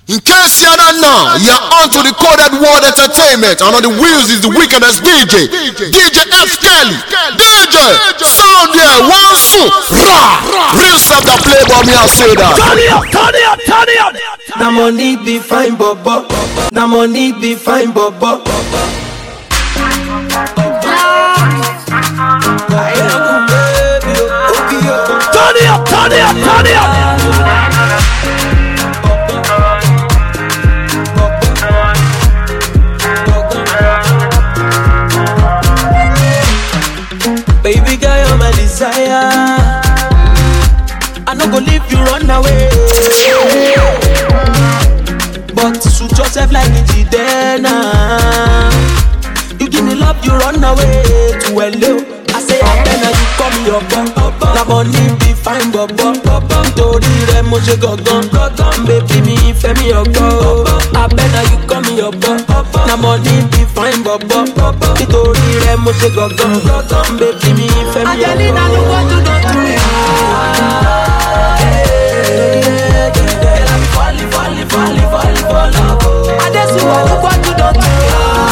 In case you're not now, you're on to the Coded World Entertainment, and on the wheels is the wickedest DJ F. Kelly. DJ, sound there, one suit, real stuff that play by me, I say that. Turn it up. Now money be fine, bobo. Now money be fine, bobo. Turn it up. Baby girl, you're my desire. I no go leave you run away. But suit yourself like Njidena. You give me love, you run away to hello. I say I better you call me your bum. Na money be fine, bobo. Tori re mo je gogon. Baby mi fẹ́ mi ogo. I better you call me your bum. Na money be fine, bobo. Tori re mo je gogon. Baby mi fẹ́ mi ogo. Angelina, look what you done to me. Girl, I'm falling for love. I just look what you done to me.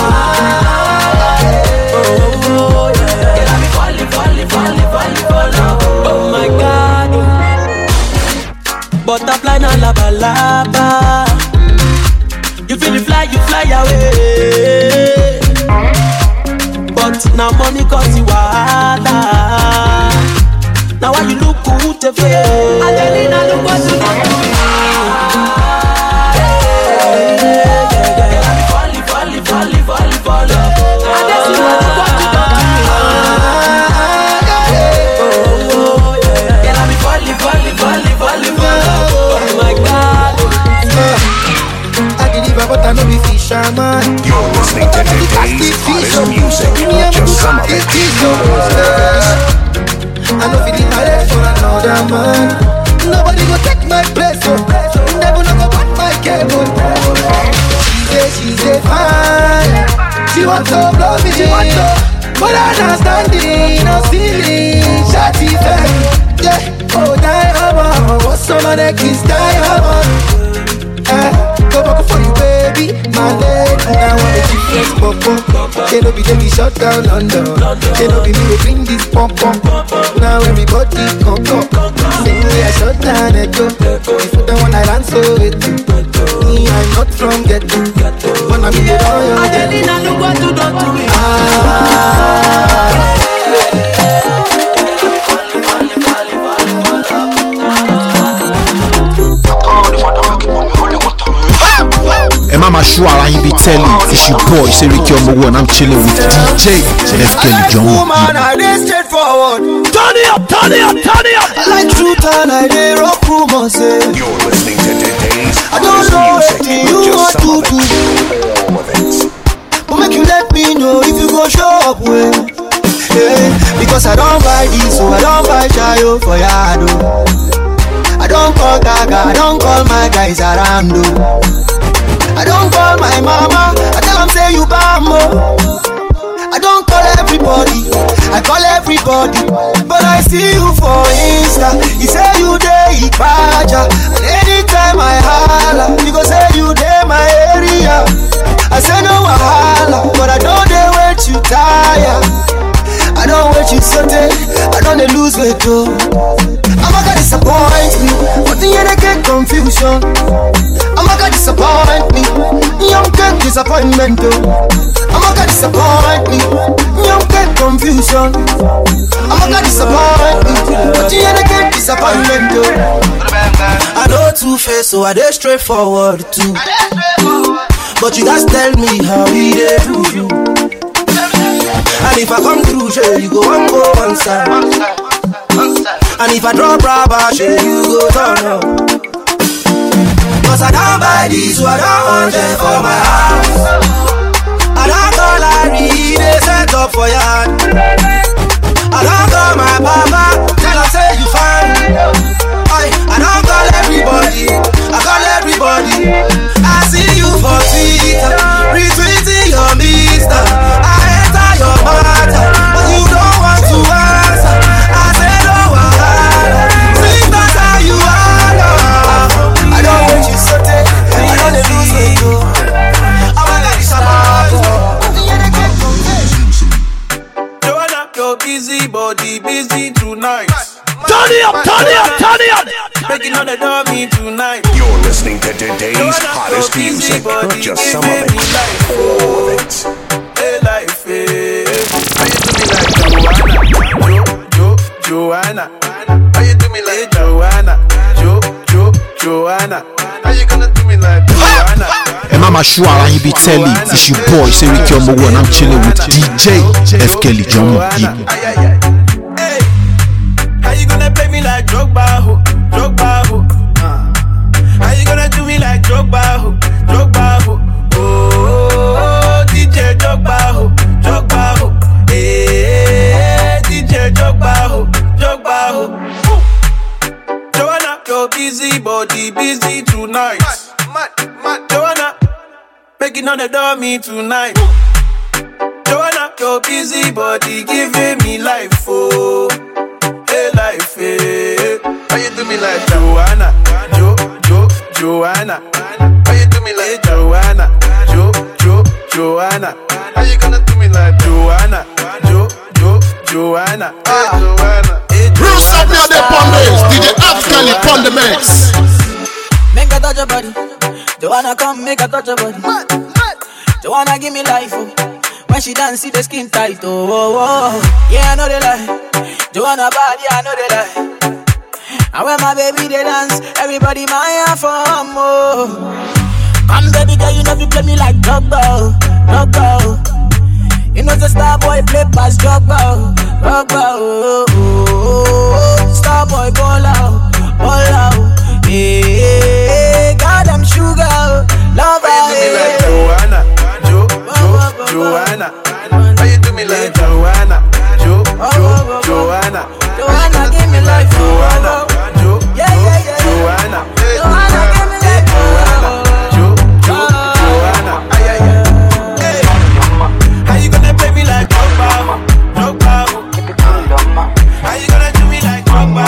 Oh my God. Butterfly na laba laba. You feel the fly, you fly away. But now money cause you wahala. Now why you look good to feel? Angelina, look what you done to me. Falling for love. I just look what you done to me. Oh my God. I deliver but I know be fisherman. You're listening to today's hottest music. Just some of it. I know feeling my head for another man. Nobody go take my place, so never know about my cable. She say fine. She wants to blow me, but I understanding, no silly, shawty fine. Yeah, oh diamond, what's some of the kiss diamond? Go back for you, baby, my lady. Now I want the difference, pop. They no be they shut down London. They no be me to bring this pump. Now everybody come. Same way I shut down Echo. If you don't want I answer it. Me, I'm not from ghetto, but I'm in the royal. Angelina, look what you done to me. Mama Shwara, you be telling it's your boy, Seriki Omowo, and I'm chilling with DJ F. Kelly John. Woman, I dey straightforward. Turn it up. I like truth and I dey rock rumors. You're listening to today's I don't know anything you want to do, but make you let me know if you go show up well. Yeah, because I don't buy this, so I don't buy Chayo for Yado. I don't call Gaga, I don't call my guys around. I don't call my mama, I tell them say you bambo. I don't call everybody, I call everybody. But I see you for Insta, you say you dey Ipaja. And anytime I holla, you go say you dey my area. I say no wahala, but I don't dey wait you tire. I don't wait you sote, I don't dey lose weight too. I'm not gonna disappoint me, but the end I get confusion. I'm not gonna disappoint me, young get disappointment too. I'm not gonna disappoint me, young get confusion. I'm not gonna disappoint me, but the end I get disappointment too. I know two-face, so I dey straightforward too. But you guys tell me how we dey do you. And if I come through, sure, you go one side. And if I drop rubber, sure, you go turn up. Cause I don't buy this, so I don't want it for my house. I don't call Larry, they set up for yard. I don't call my papa, tell her say you fine. I don't call everybody, I call everybody. I see you for Twitter, retweeting your mister. I enter your matter, but you don't want to answer. I say no wahala, see that's how you are. I don't want you sote, I don't busy tonight. Turn it up, turn it up, turn it up. Making on the dummy tonight. You're listening to today's hottest music. Just some of it. All of it. Hey, life, hey. How you do me like Joanna? How you do me like Joanna? Joanna. How you gonna do me like Joanna? And Mama Shuara, he be telling it's your boy, Seric Yomo, and I'm chilling with DJ F. Kelly Jomo. Hey, how you gonna play me like Drogba? How you gonna do me like Drogba? Oh, DJ Drogba. Hey, DJ Drogba. Joanna, your busy body busy tonight. Joanna, making on the dummy tonight. Joanna, your busy body giving me life, oh, hey life, hey. How you do me like Joanna? Joanna. How you do me like Joanna? Joanna. How you gonna do me like Joanna? Joanna. Bruce up me on the Pondes, DJ F. Kelly on the mix. Make a touch your body. Joanna come make a touch your body. Joanna give me life, oh. When she dance, see the skin tight, oh. Yeah, I know they lie. Joanna body, I know they lie. And when my baby they dance, everybody my for more. Come baby girl, you know you play me like Drogba. You know the star boy play past Drogba. Star boy ball out. Yeah, God I'm sugar, love how you do me like Joanna? How you do me like Joanna? Joanna, give me life, Joanna. Joanna, give me life, Joanna. Hey, how you gonna play me like Drogba? How you gonna do me like Drogba?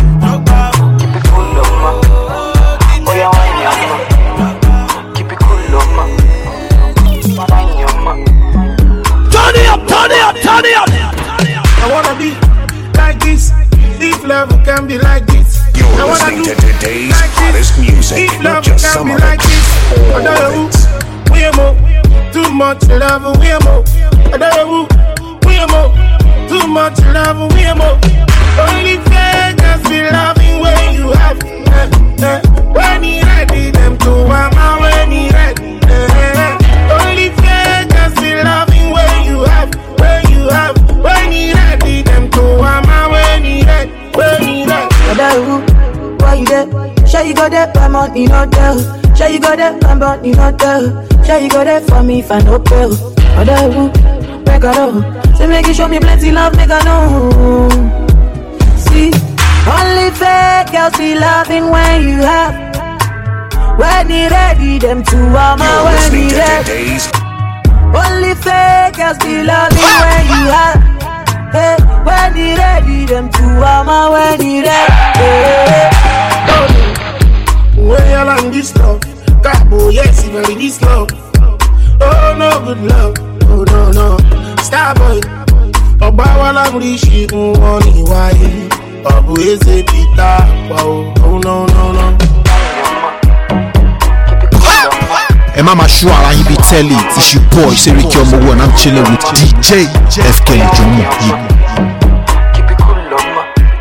Turn it up. I wanna be like this. If love can be like this. You're listening to today's hottest music. If love Just can some be of like it. this. All of it. We are more. Too much love, we are more. We are more. Too much love, we are more. Only fakers be loving when you have. When he ready, them to mama when he ready. Only fakers be loving when you have. When he ready, them to mama when he ready. Why you there? Sure you got that, my money not there. Sure you got that, my money not there. Sure you got that for me if I no pay. Make a know. Say make you show me plenty love, make a know. See, only fake girls be loving when you have. When he ready, them to mama when he ready. Only fake girls be loving when you have. Hey, when he ready, them to mama when he ready. Where you land this love? Cabo, yes, even this love. Oh, no good love. Oh, no. Starboy. Oba la mrishi unwani wae. Abu eze pita. Oh, no. And Mama Shuara, he be telling it's your boy, Seric Yomo, and I'm chilling with DJ F. Kelly Jomo. Keep it cool, love.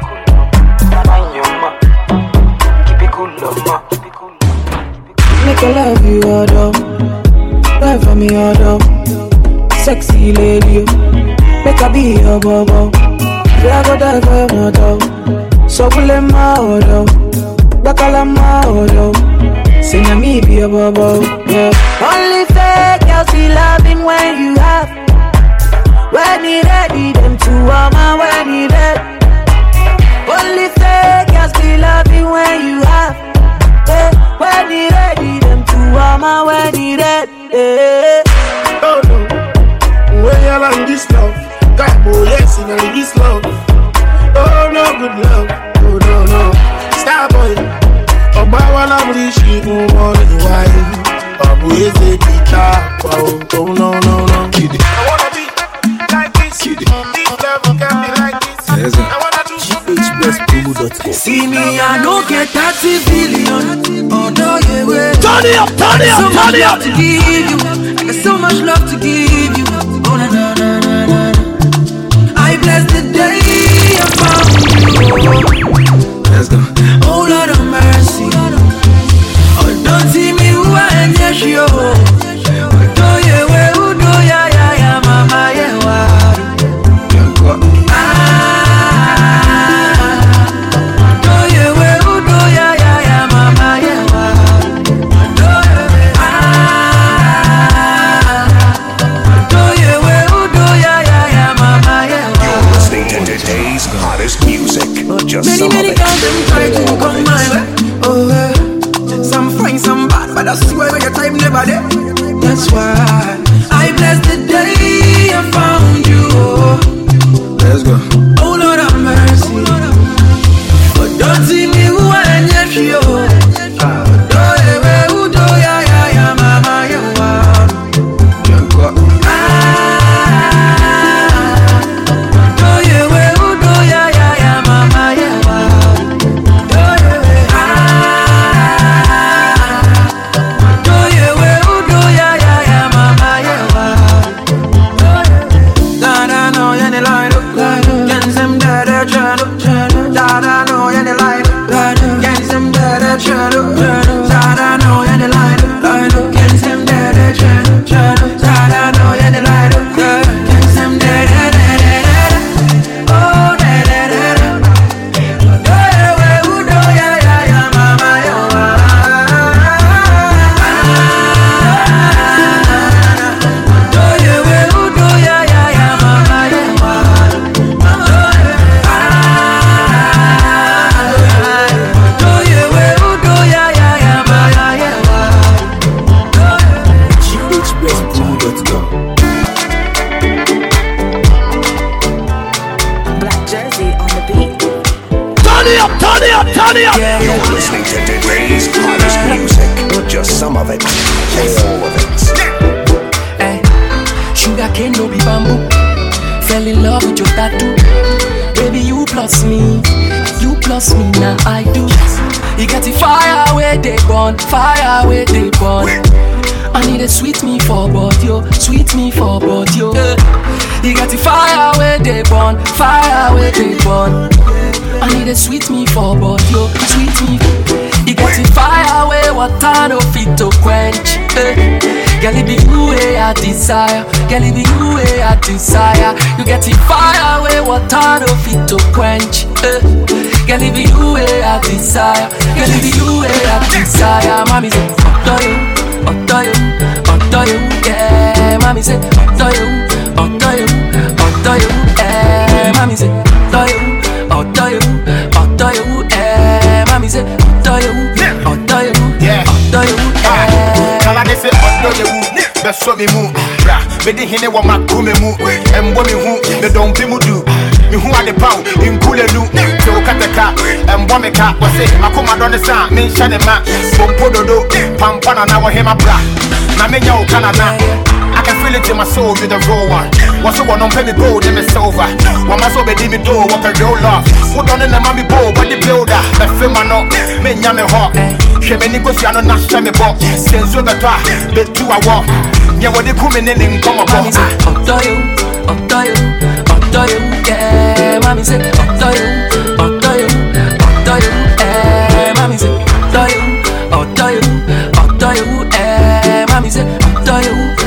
Make I love you, although. Die for me, although. Sexy lady, make I be your bobo. Yeah, I go die for your mother. So pull him out, Bakala Maudo. Sing a me be a bobo, yeah. Only fake girls be loving when you have. When he ready, them to mama when he ready. Only fake girls be loving when you have. When he ready, them to mama when he ready. Oh no, where you land this love? Cabo, yes, even this love. Oh no, good love. Oh no. Starboy. Oba wala mrishi unwani wae. Abu eze pita. Oh no. I wanna be like this. This love can be like this. BlackJersey.com. See me, I don't get 30 billion. Oh no, yeah, wait. Turn it up, turn it up, turn it up. To give you, I got so much love to give you. Oh na na na na na. I bless the day I found you. Let's go. Oh Lord of mercy. Oh don't see me who I am, yes you. Oh do you where who do ya ya ya mama yeah wa. Many girls them try to come my way. Oh, some fine, some bad, but I swear your time never there. That's why I bless the day I found you. Let's go. Oh Lord have mercy. But don't see me who I am yet you. You're listening to today's hottest music. Not just some of it, all of it. Hey, sugar cane no be bamboo. Fell in love with your tattoo. Baby, you plus me now I do. You got the fire where they burn, fire where they burn. I need a sweet me for body, sweet me for body. You got the fire where they burn, fire where they burn. I need a sweet me for body, sweet me. You got the fire where water no fit to quench. Girl, it be you way I desire. Girl, it be you way I desire. You get the fire where water no fit to quench. Girl, it be you way I desire. Girl, it be you way I desire. Mommy say, Odo you, yeah. Mommy say, Odo you, yeah. Mommy say, Odo you, eh. Mommy say, Odo you, eh. Kala de se odo you, be so me mu, bra. Me di hine wa makume mu, embo me hu, me don pi mu du. Me hu ade paw, inkule nu, te o kateka, embo me ka, wa se makoma don de sa, me hye ne ma, pompo dodo, pampana na wo hema bra. Na me nya o Canada. I can feel it in my soul, you're the raw one. What's the one on penny gold, then it's over. One my soul, baby, me do, what a real love. Put on in the mommy bowl, what the builder. The film I know, me nyame hot. She me negotiate on nash me box. Since you the try, the two I walk. Yeah, what they coming in come about. Odo you, yeah. Mommy say, Odo you, eh. Mommy say, Odo you, eh. Mommy say, Odo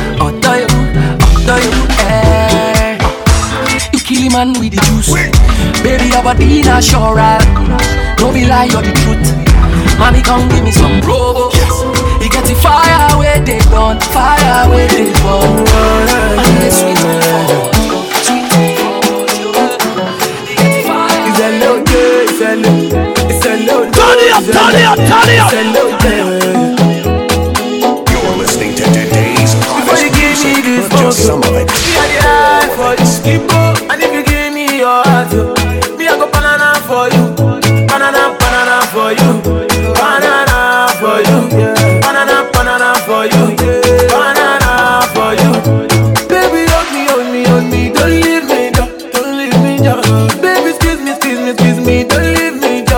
you, eh. You kill man with the juice. Baby, your body not sure, right? No be lie, you're the truth. Mommy, come give me some robo. You get the fire where they burn, fire where they burn. And they sweet me for, sweet me for. You get the fire. It's a low day, it's a low day. Turn it up, turn it up, turn it up. It's a low day. You're listening to today's hottest music. Not just some of it. For you, keep go. And if you give me your heart, me I go banana for you, banana for you, banana for you, banana for you, banana for you. Baby, hold me, don't leave me down, don't leave me down. Baby, squeeze me, don't leave me down.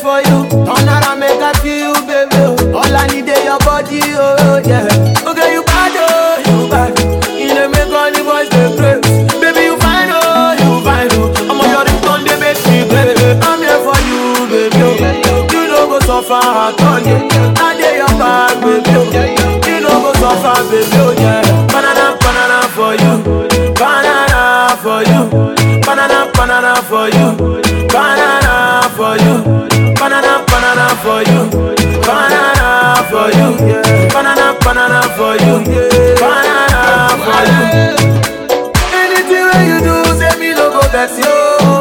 for you. Turn around, make I feel you, baby. All I need is your body, oh yeah. Okay, you bad, oh, you bad. You know make all the boys they pray. Baby, you fine, oh, you fine, oh. I'm on your ringtone, they make me baby. I'm here for you, baby. You know go so far, I told you. I dare your back, baby. You know go so far, baby, yeah. Banana, banana for you. Banana for you. Banana, banana for you. Banana for you. Banana, banana for you. Banana for you. Banana, banana for you. Banana for you. Anything that you do, say me no go vex you.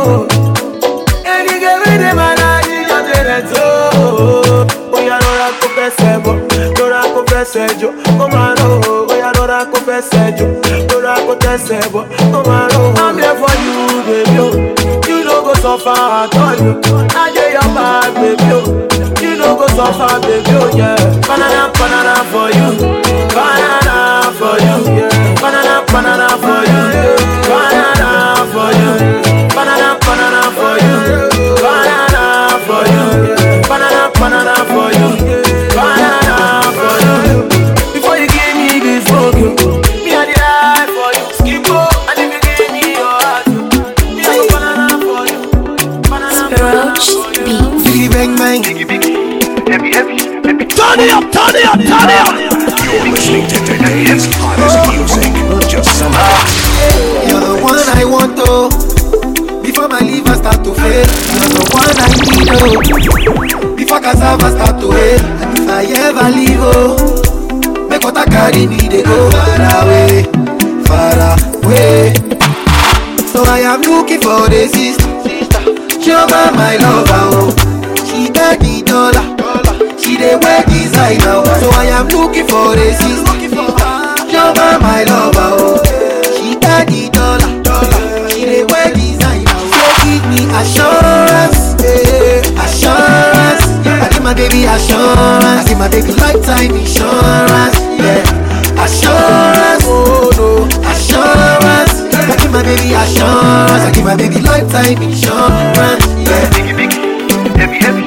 Any girl with the banana, you just say that so. Oh yeah, no la confesse bo, no la confesse yo. Come on, oh yeah, no la confesse yo. No la confesse bo, come on, oh. I'm here for you, baby. You don't go so far, I told you. I get your back, baby. You don't go so far, baby, yeah. Banana, banana for you. Banana for you, yeah. Banana, banana for you. Banana for you. Banana, banana for you. Banana for you. Banana, banana for you. Banana for you. Before you give me this book, me I did die for you. Skip up, and if you give me your heart, me I go banana for you. Banana for you. Biggie bang bang. Heavy, heavy, heavy. Turn it up, turn it up, turn it up. You're listening to today's hottest music. Just some of You're the one I want to. Before my liver start to fail, you're the one I need oh. Before cassava start to hail, and if I ever leave oh, make what I carry me they go far away, far away. So I am looking for the sister, Jehovah my lover oh. She got the dollar, she dey wear designer oh. So I am looking for the sister, Jehovah my lover oh. She got the dollar, she dey wear designer oh. So give me assurance, assurance. I give my baby assurance, I give my baby lifetime insurance, yeah. Assurance, oh no, assurance. I give my baby assurance, I give my baby lifetime insurance, yeah. biggie, biggie, heavy, heavy.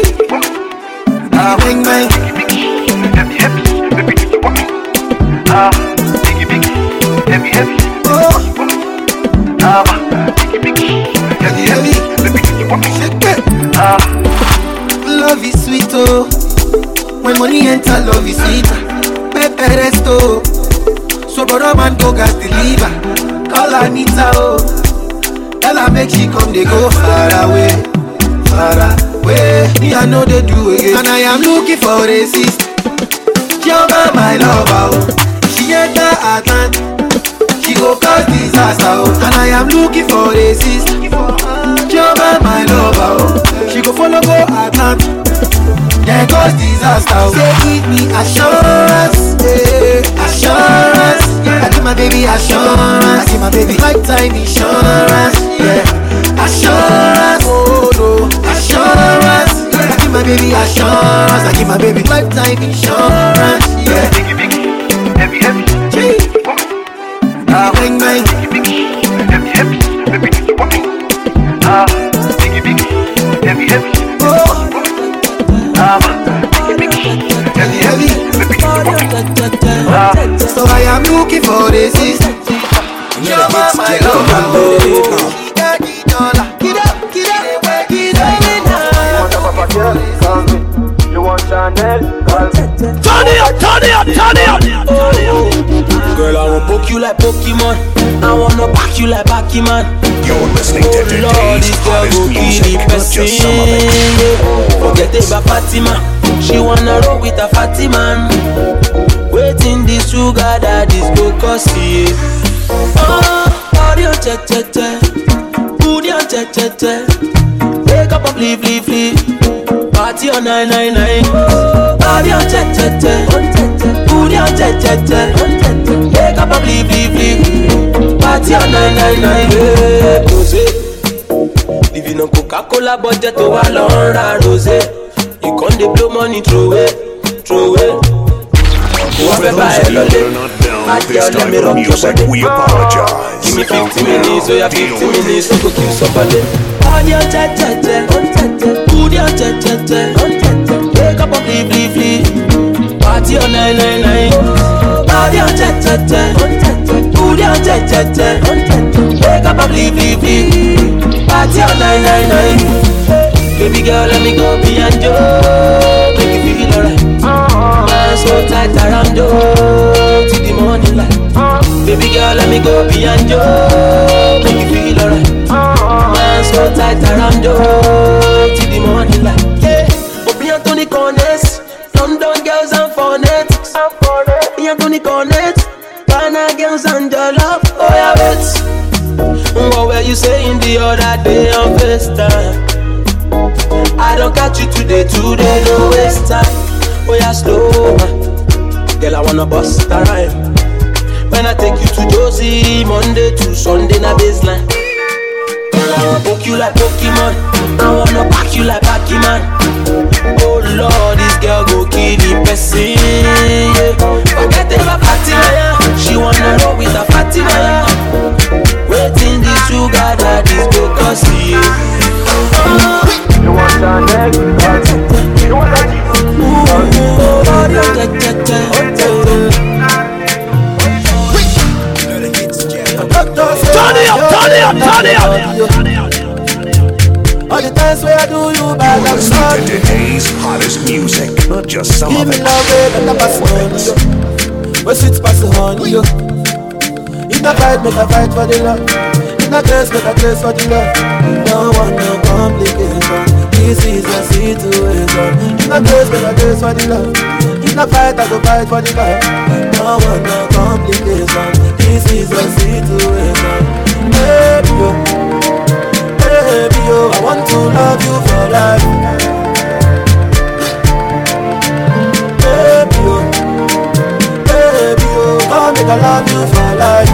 Bang bang. Heavy, heavy, baby, do you want me? Biggie, biggie, heavy, heavy. Oh, Biggie, biggie, heavy, heavy, baby, do you want me? love is sweet oh. When money enter, love is sweet. Pepe resto, so brother man go gas deliver. Call Anita oh, tell her make she come they go far away, far away. Me I know they do again, and I am looking for a sister. Jehovah my lover oh, she enter Atlanta, she go cause disaster oh. And I am looking for a sister. Jehovah my lover oh, she go follow go Atlanta, then cause disaster oh. Say give me assurance, assurance. I give my baby assurance, I give my baby lifetime insurance, yeah. Assurance, oh no, assurance. I give my baby assurance, I give my baby lifetime insurance, yeah. Biggie, biggie, heavy, heavy. Bang bang. Biggie, heavy, heavy, baby, do you want me? Biggie, biggie, heavy, heavy. Oh, Biggie, biggie, heavy, heavy, baby, do you want me? so I am looking for the sister. Jehovah my lover oh. She got the dollar. Get up, get up, get up. You want Chanel? Turn it up, turn it up, turn it up. Girl, I wanna poke you like Pokemon. I wanna pack you like Pac-Man. You're listening to Lord, today's this girl hottest go kill music. the person. Just some of it. Forget about Fatima. She wanna roll with a fatty man. Waiting this sugar daddy's go costly. Oh, audio che che che, audio che che che. Wake up and leave, leave, leave. Party on 999. Audio che che che, audio che che che. Wake up and leave, leave, leave. Party on 999. Rosé, living on Coca-Cola budget to a long rosé. You can't blow money throw it, throw it. For those of you that are not down bad girl, let me rock your music, body. we apologize. Give me 50 minutes, so you 50 minutes, so go kill somebody. On your cha-cha-cha, good your cha-cha-cha, wake up and flee. Party on 999. On your cha-cha-cha, good your cha-cha-cha, wake up and flee. Party on 999. Baby girl, let me go beyond you, make you feel alright. Man so tight around you, till the morning light. Baby girl, let me go beyond you, make you feel alright. Man so tight around you, till the morning light. Yeah, Obi Anthony Cornets, London girls and phonetics. Obi Anthony Cornets, Ghana girls and your love. Oh yeah, wait. What were you saying the other day on FaceTime? I don't catch you today, no waste time. Oh yeah, slow man. Girl, I wanna bust a rhyme. When I take you to Josie, Monday to Sunday, na baseline. Girl, I wanna poke you like Pokemon. I wanna pack you like Pac-Man. Oh Lord, this girl go kill the person. Yeah. Forget about Fatima, she wanna roll with a Fatima. Waiting the sugar daddy's go cause you. You want that next party? You want that? Turn it up. All the times where I do you bad, I'm sorry. Today's hottest music, not just some Give of me it. love, baby, and I pass it on you. Where sweet pass it on you. If I fight, make a fight for the love. If I curse, make a curse for the love. No one, no complication. This is a situation. If I curse, make a curse for the love. If I fight, I go fight for the love. No one, no complication. This is a situation. Baby, yo, baby, yo, I want to love you for life. Baby, yo, baby, yo, come make I love you for life.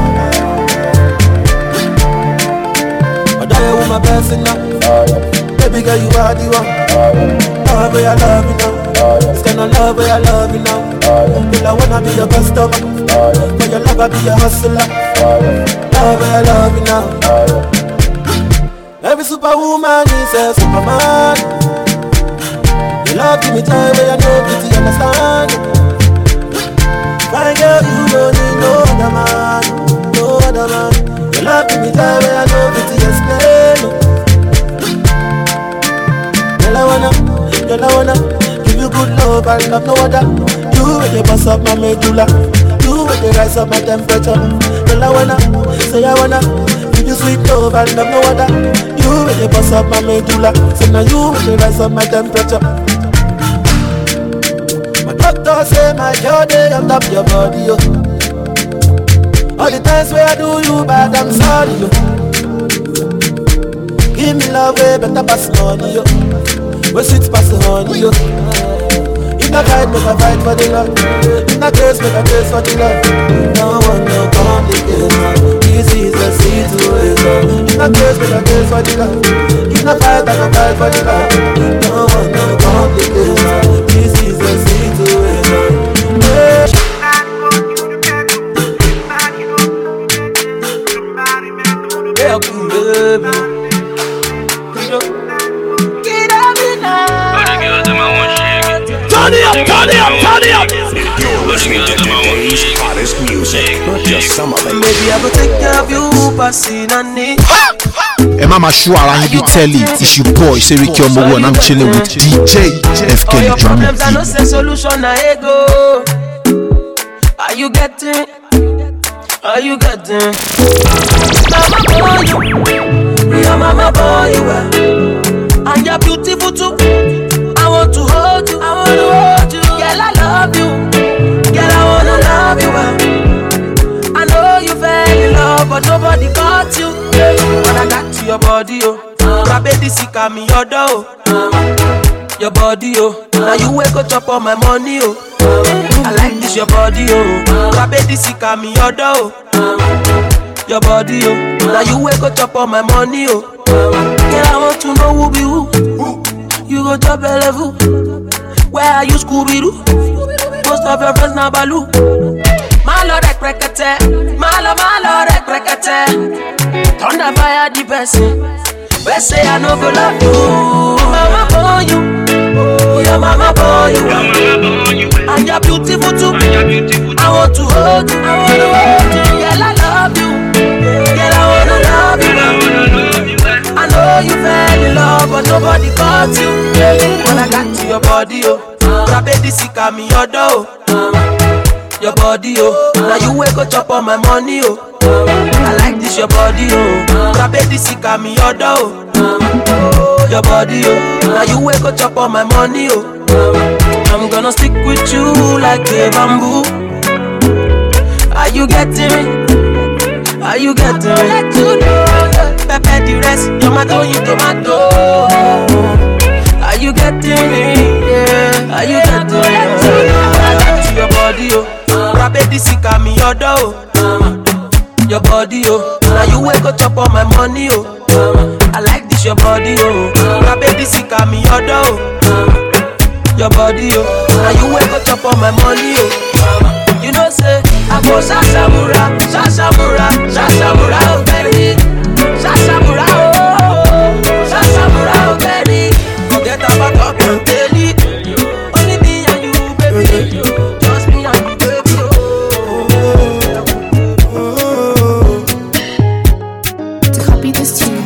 I die with my blessing now. Baby girl, you are the one. Love where I love you now. This kind of love where I love you now. Girl, I wanna be your customer. For your love, I be your hustler. Love where I love you now. Every superwoman is a superman. You love give me time where I know pity understand. Fine girl, you don't need no other man, no other man. You love give me time where I know pity explain. Girl, I wanna give you good love and love no other. You with the boss up my medulla. You with the rise up my temperature. Girl, I wanna give you sweet love and love no other. You with the boss up my medulla. So now you with the rise up my temperature. My doctor say my girl day on top your body, yo. All the times where I do you bad, I'm sorry, yo. Give me love, way better pass money, yo. Where sweet pass honey, yo. If I fight, make a fight for the love. If I curse, make a curse for the love. No one, no complication. This is the situation. If I curse, make a curse for the love. If I fight, I can fight for the love. No one, no complication. This is the situation. Yeah, baby. Turn it up. You're listening to today's hottest music, not just some of it. Baby, I go take care of you, passing on it. And mama sure I be telling it's your boy Seriki Omowo and I'm chilling with DJ FKelly Drum. I no say solution na ego. Are you getting? Mama boy, your mama boy, you are. And you're beautiful too. I want to hold you. Girl, I love you. Girl, I wanna love you. I know you fell in love, but nobody got you. When I got to your body, oh, baby, sick of me, your door. Your body, oh, now you wake up on my money, oh. I like this, your body, oh, baby, sick of me, your door. Your body, oh, now you wake up on my money, oh. Girl, I want to know who be who. You go top a level. Where are you, Scooby-Doo? Most of your friends now Baloo. My malo rek rekete. Thunder fire the person. We say I no go love you. Mama born you. Your mama born you. And you're beautiful too. I want to hold you. Girl, I love you. Girl, I wanna love you. I know you fell in love, but nobody got you. When I got to your body, oh, grab it, this sick me your door. Your body, oh, now you wake up chop on my money, oh. I like this your body, oh. Grab it, this sick me your door. Your body, oh, now you wake up chop on my money, oh. I'm gonna stick with you like a bamboo. Are you getting me? Are you getting me? Pepper the rest, tomato, you tomato. Are you getting me? Yeah. Are you getting me? I got your body, oh. Grab it, this me your door. Your body, oh. Now you wake up chop on my money, oh. I like this your body, oh. Grab it, this me your door. Your body, oh. Now you wake up chop on my money, oh. You know say I go Shashamura, oh baby. Shashamura, oh baby. Forget about talking daily. Only me and you, baby. Just me and you, baby. To copy this tune,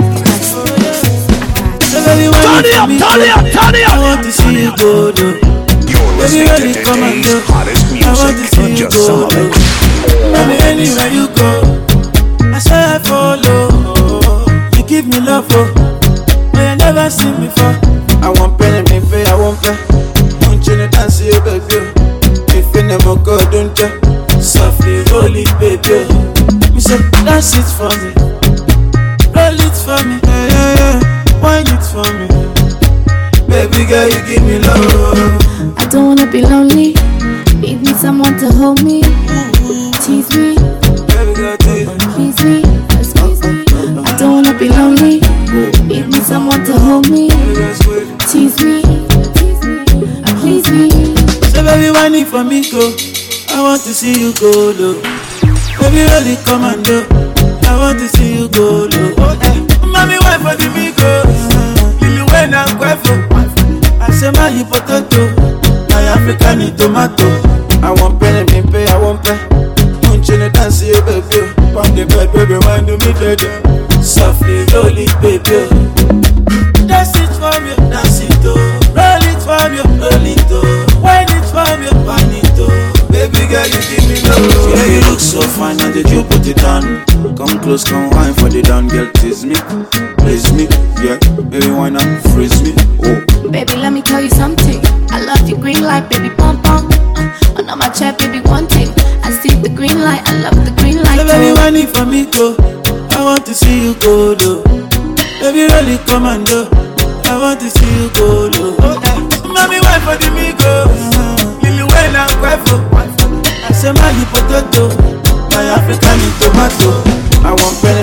Turn it up. I want to see you go, though. You're listening to today's hottest music. Just some of it. Baby, anywhere you go, I swear I follow. You give me love, oh, but you never seen before. I want pen, I want pen. Don't you dance, you baby? If you never go, don't you? Softly roll it, baby. Me say, dance it for me, roll it for me, yeah. Wine it for me, baby girl, you give me love. I don't wanna be lonely. Need me someone to hold me. Tease me, Baby girl, tease me. please me, squeeze me. I don't wanna be lonely. Need me someone to hold me. Tease me, please me. So baby, wine it for me, go. I want to see you go low. Baby, really commando. I want to see you go low. Mommy, wine for the migo. Lily when I'm grateful. I say my potato. My African tomato. I want pen, I want pen. Don't you dance, you baby? On the bed, baby, wine to me, baby. Softly roll it, baby. Dance it for me, dance it, oh. Roll it for me, roll it, oh. Wine it for me, wine it, oh. Baby girl, you give me love. Yeah, you look so fine, and did you put it on? Come close, come wine for the down, girl, tease me, please me, yeah. Baby, why not freeze me? Oh. Baby, let me tell you something. I love your green light, baby, pump pump. On my chair, baby, one thing. I see the green light, I love the green light. So baby, wine it for me, go. I want to see you go low. Baby, really commando. I want to see you go low. Mommy, wine for the migo. Lily when I'm grateful. I say my potato. My African tomato. I want pen.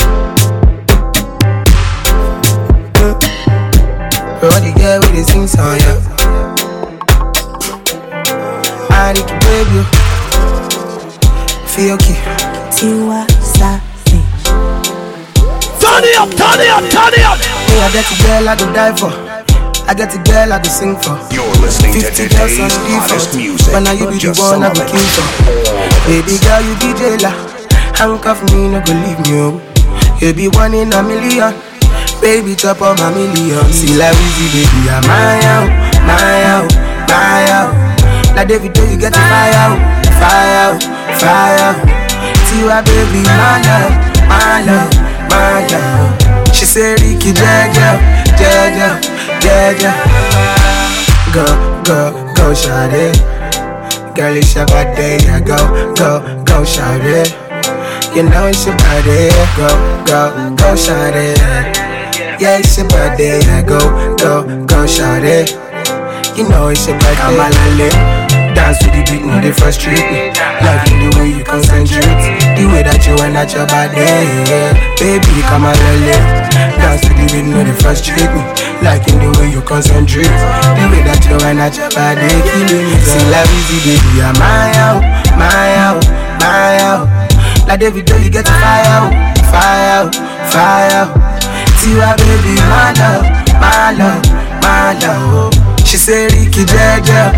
Bro, the girl with the sing song, yeah. I need to baby. Feel okay. Tiwa Savage. Turn it up. Hey, I get a girl I go die for. I get a girl I go sing for. You're listening to 50 girls on today's the hottest default. music. But now you be the Just one some I of go it. kill for. Baby girl, you DJ la. Handcuff me, no go leave me, oh. You be one in a million. Baby, chop on my million. See like Weezy, baby, I'm my out. Like David, you get the fire out. Tiwa, baby, my love. She say, Ricky, Jaja. Go, shawty. Girl, it's your birthday, yeah, go, shawty. You know it's your birthday, go, shawty. Yeah, it's your birthday, yeah, go, shawty. You know it's your birthday. I'm a lale. Dance to the beat, no, they frustrate me. Like the way you concentrate, the way that you went at your body, yeah. Baby, come on, lale. Dance to the beat, no, they frustrate me. Like in the way you concentrate, the way that you went at your body, killing me. See, like Weezy, baby, I'm my out. Like David, you get fire. Tiwa baby, my love. She say Ricky Jaja.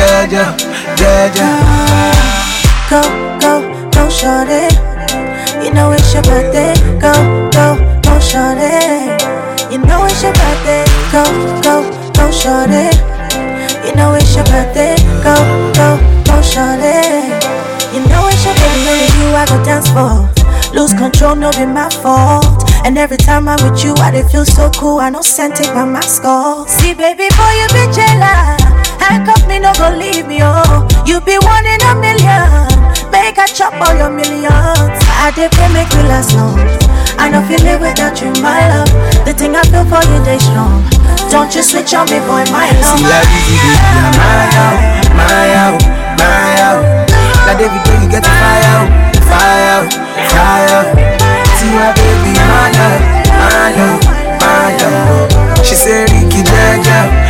Go, shorty. You know it's your birthday. Go, shorty. You know it's your birthday. Go, shorty. You know it's your birthday. Go, shorty. You know it's your birthday. You I go dance for. Lose control, no be my fault. And every time I'm with you, I feel so cool. I know scent take my mask off. See, baby boy, you be jealous. Handcuff me, no go leave me, oh. You be one in a million. Make a chop all your millions. I did pray make you last long. I know feel it without you, my love. The thing I feel for you, they strong. Don't you switch on me, boy, my love. See, I be my out. Like every day you get fire. See my baby, my love. She say Ricky Jaja.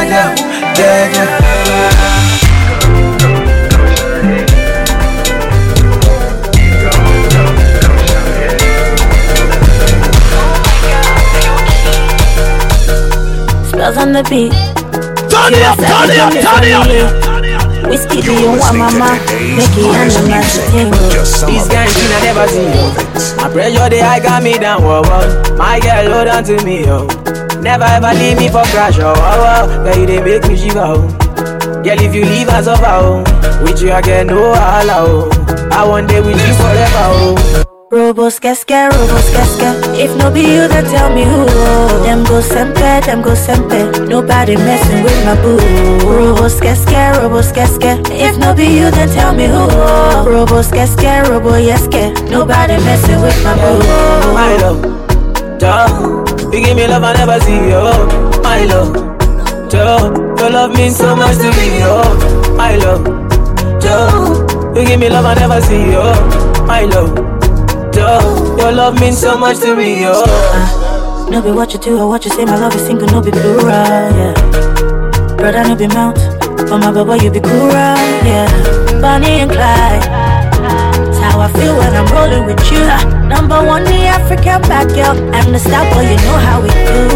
Spells on the beat. Turn it up. Whiskey, do you want mama? Make it under my thing. This kind of I never seen, yo. My pressure, they high got me down, whoa. My girl, hold on to me, yo. Never ever leave me for crash, oh, girl, you they make me shiver, oh. Girl, if you leave us over, oh, with you I get no allow, oh. I want day with you forever, oh. Robos casca. If no be you, then tell me who. Them go sempe. Nobody messing with my boo. Robos casca. If no be you, then tell me who. Robos casca, nobody messing with my boo. My love, duh. You give me love I never see, oh. My love, duh. Your love means so much to me, oh. My love, duh. You give me love I never see, oh. My love. Your love means so much to me, oh. No be what you do or what you say, my love is single, no be plural, yeah. Brother, no be mount, but my baby, you be cool, yeah. Bonnie and Clyde, that's how I feel when I'm rolling with you. Number one, the African black girl, I'm the star boy, you know how we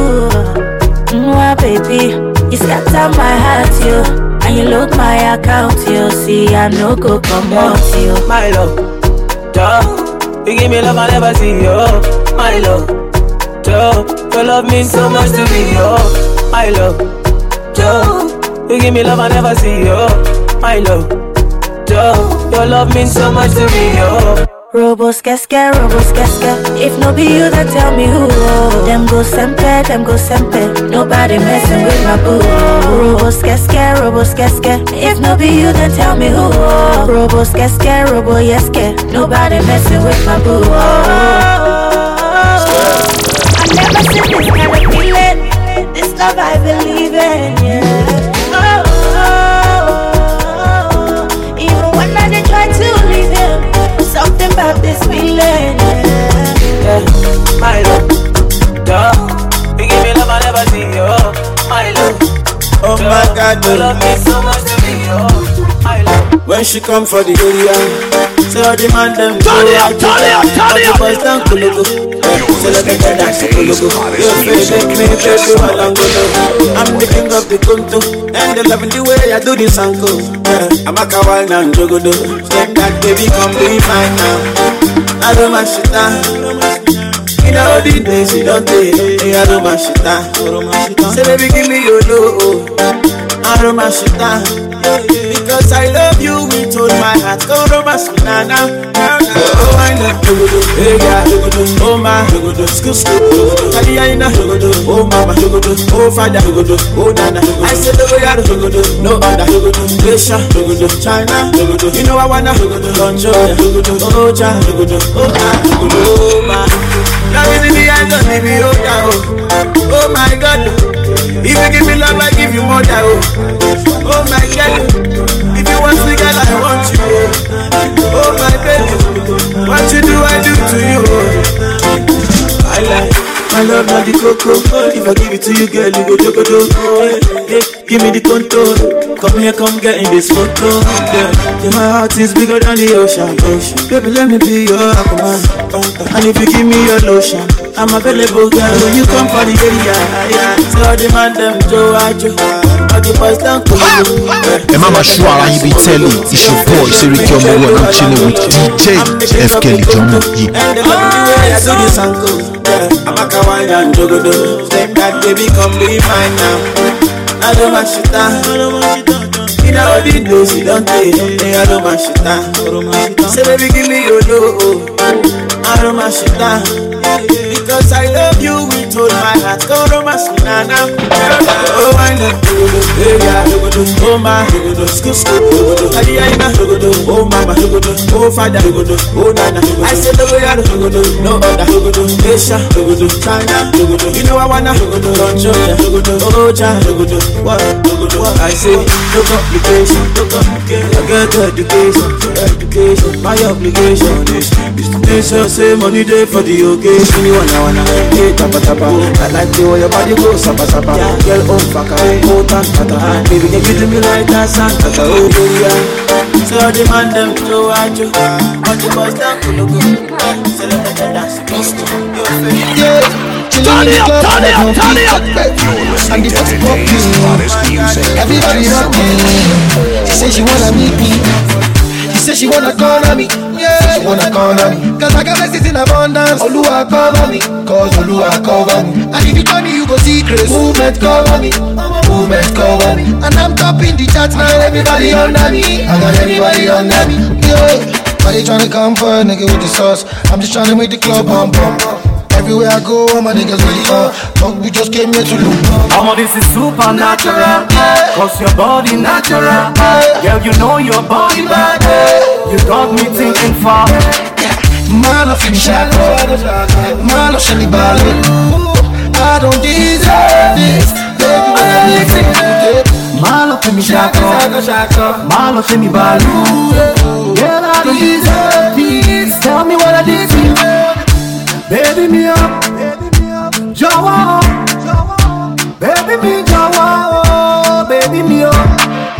do. Mwah, baby, you scatter my heart, you. And you load my account, you. See, I no go come out, you. My love, duh. You give me love I never see, oh. My love, duh. Your love means so much to me, oh. My love, duh. You give me love I never see, oh. My love, duh. Your love means so much to me, oh. Robos casca. If no be you, then tell me who. Them go sempe. Nobody messing with my boo. Robos casca. If no be you, then tell me who. Robos casca, nobody messing with my boo. I never seen this kind of feeling. This love I believe in, yeah. Even when I did try to leave him. Something about this feeling, yeah. My love, duh. You give me love I never see, oh. My love, oh duh. My God, you love me so much to me, oh. My love. When she come for the area, say all the man them turn it up. All the boys down Kulugu. So let me get that Kulugu. Your face make me play to Alangolo. I'm the king of the Kuntu, and they loving the way I do this uncle. I'm a kawal and jogodo. Step that baby, come be fine now. I don't my shit down. In all the days you don't take, I don't my shit down. Say baby, give me your love. I don't my shit down. Because I love you with all my heart. Go to my skin now. Oh, I love you. Hey, yeah. Oh, my. Excuse me. Oh, mama. Oh, father. Oh, nana. I said, no other. Asia. China. You know I wanna control. Oh, child. Oh, my. Now is the end of the oh, my God. If you give me love, I give you more than oh my God. If you want me, girl, I want you. Oh my baby, what you do, I do to you. I like my love. love not the cocoa. If I give it to you, girl, you go jogodo. Yeah, give me the control. Come here, come get in this photo. Yeah, my heart is bigger than the ocean. Baby, let me be your aquaman. And if you give me your lotion, I'm available, girl. When you come for the area, so I demand them to watch you. Mama Shua, you be telling it's your boy, Seriki Omowo, and I'm chilling with DJ F. Kelly Jomo. I'm a kawaii and jogodo. Step back, baby, come be mine now. I don't want shit down. In all the days you don't take, I don't want shit down. Say baby, give me your dough. I don't want shit down. Because I love you with all my heart. Go to my skin now. Oh, I love you. Oh, my. Oh, mama. Oh, father. Oh, nana. I said, no other. Asia. China. You know I wanna control ya. Oh, child. What I say, no complication. I get education. My obligation is to make sure say money day for the occasion. You wanna hey, tapa. I like the way your body goes, sapa. Girl, oh, fuck, oh, tata. Baby, can you do me like that, Santa? Oh, yeah. So I demand them to watch you. But the boys down to look good. So let me dance. Yeah, turn it up. And the party popping. Everybody rocking. She say she wanna meet me. She say she wanna corner me. Yeah, she wanna corner me. Cause I got blessings in abundance. Oluwa cover me. Cause Oluwa cover me. And if you call me, you go see grace. Movement cover me. And I'm topping the charts now. Everybody under me. I got everybody under me. Yeah. Why they tryna come for a nigga with the sauce? I'm just tryna make the club bump. Everywhere I go, all my niggas really but we just came here to look. This is supernatural, cause your body natural. Girl, you know your body bad. You got me thinking far. Man of him shackle, man of Shelly Ballin. I don't deserve this, baby, when I live it. Man of him shackle, man of Shelly Ballin. Girl, I don't deserve this. Tell me what I did to you. Baby me up, Jawa. Baby me Jawa, baby me up,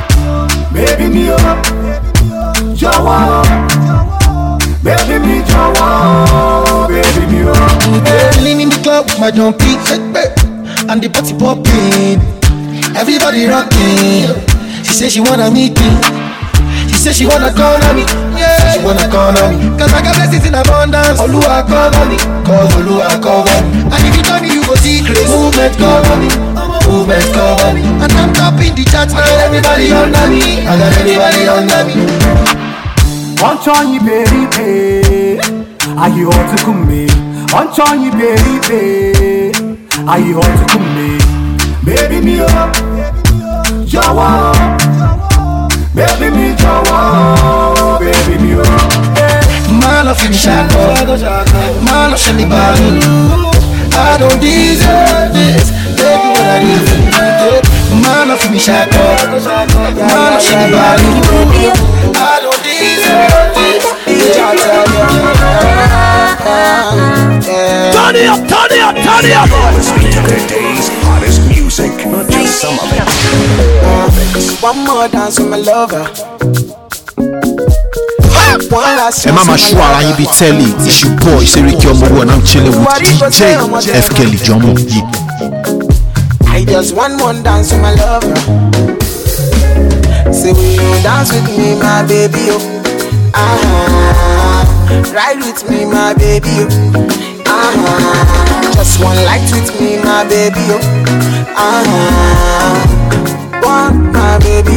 Jawa. Baby me Jawa, baby me up. Chilling in the club with my jumpy, and the party popping. Everybody rocking. She say she wanna meet me. She say she wanna corner me. Yeah, she wanna corner me. Cause I got blessings in abundance. Oluwa cover me. Cause Oluwa cover me. And if you tell me, you go see grace. Movement cover me. And I'm topping the charts now. Everybody under me. I got everybody under me. Onchonyi baby, ayi hot to me. Onchonyi baby, ayi hot to me. Baby me up, Jawa. Baby me Jawa, baby me up. Man of him shackle, man of Shelly Ballin. I don't deserve this, baby, when I live it. Man of him shackle, man of Shelly Ballin. I don't deserve this. Turn it up. Listening to the day's hottest music, just some of it. One more dance with my lover. Mama Shua, you be telling it's your boy, Seriki Omowo, and I'm chilling with DJ F. Kelly Jomo. I just want one dance with my lover. Say will you dance with me, my baby? Ride with me, my baby. Just one light with me, my baby. Want my baby.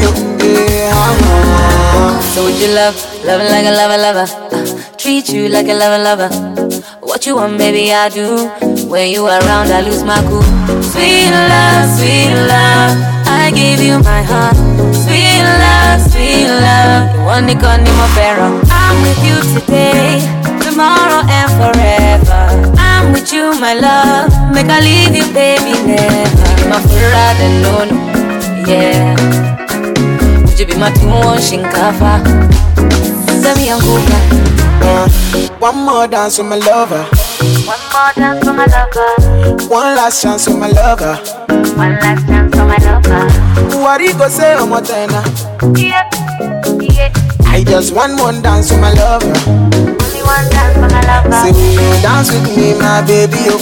So would you love like a lover? Treat you like a lover. What you want, baby, I do. When you are around, I lose my cool. Sweet love, I give you my heart. Sweet love, you want to call me my pharaoh. I'm with you today, tomorrow and forever. I'm with you, my love. Make I leave you, baby, never. My Ferrari, no, yeah. Would you be my two-one shinkafa? Send me a cooker. One more dance with my lover. One more dance for my lover. One last chance for my lover. One last chance for my lover. What do you go say on my tenor? Yeah, yeah. I just want one dance for my lover. Only one dance for my lover. Say will you dance with me, my baby, oh.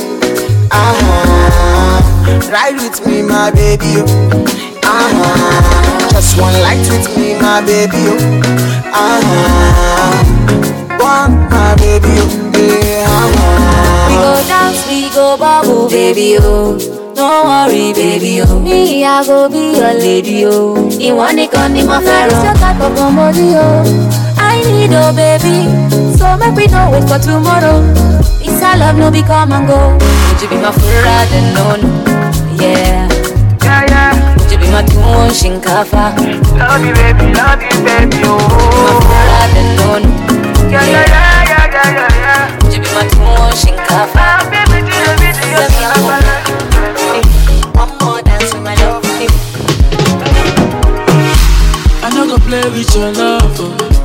Ride with me, my baby, oh. Just one light with me, my baby, oh. One, my baby, oh. We go dance, we go bubble, baby, oh. Don't worry, baby, oh. Me, I go be your lady, oh. You want it on the mafia, it's your type of body, oh. I need, oh, baby. So make we don't wait for tomorrow. It's our love, no be come and go. Would you be my Fura, then no, no. Yeah. Yeah, yeah. Would you be my Tuon Shinkafa? Love you, baby, oh. My Fura, then no, no. Yeah, yeah, yeah, yeah, yeah, yeah. Would you be my Tuon Shinkafa? Baby, one more dance with my love. I know go play with your love.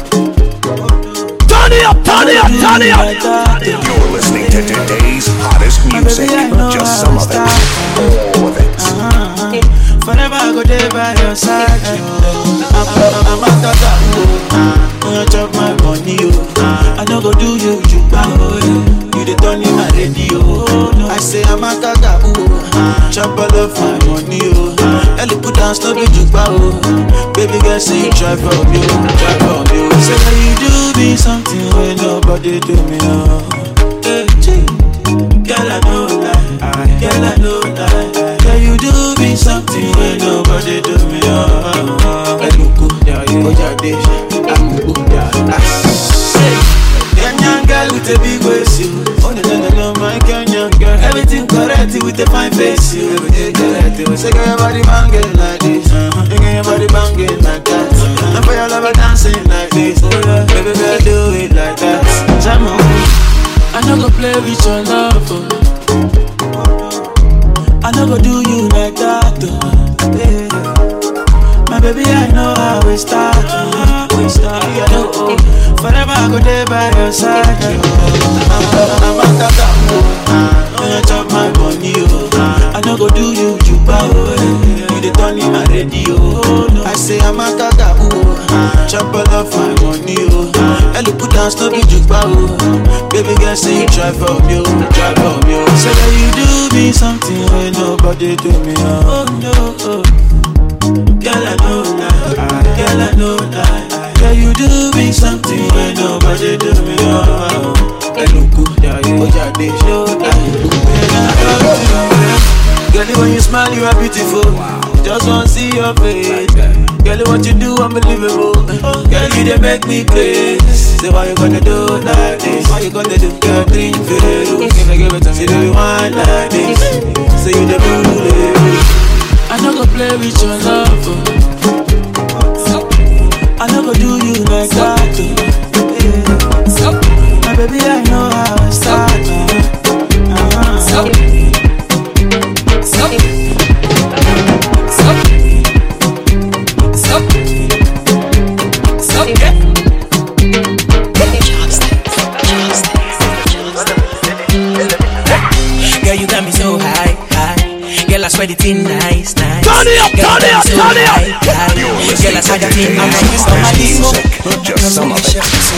Turn it up, turn it up, turn it up. You're listening to today's hottest music. Just some of it. All of it. Forever I go there by your side. I'm a tata. You chop my money. I know go do you. You the turn in my radio. I say I'm a tata. Chop all of my money. Ellie put down stop you jukba. Baby girl say you try for me. Say you do me something when nobody do me. Girl I know that. Girl I know that. Girl you do me something when nobody do me. Eluku, Ojade, Amuku, Kenyan girl with a big waist, you. Oh no, my Kenyan girl. Everything correct with a fine face, you. Everything correct, you. Say your body banging like this, your body banging like that. And for your lover dancing like this, baby girl do it like that. I no go play with your love, I no go do you like that, yeah. My baby, I know how we start, forever I go there by your side, I'm a tata, you chop my money, I no go do you juba, you the turn in my radio, I say I'm a tata, chop all of my money, Ellie put down stop you juba, baby girl say you try for me, say that you do me something when nobody do me, oh no, girl I know that, girl you do me something when nobody do me, girl when you smile you are beautiful, just wanna see your face, girl what you do unbelievable, girl you dey make me crazy, say why you gonna do like this, why you gonna do, girl drink Veru, give it to me, do you want like this, say you the bully, I no go play with your love, I no go do you like that, yeah. My baby I know how I start, girl you got me so high, girl I swear the thing nice. Turn it up, turn it up, turn it up. Girl I swear the thing nice. Just some of it.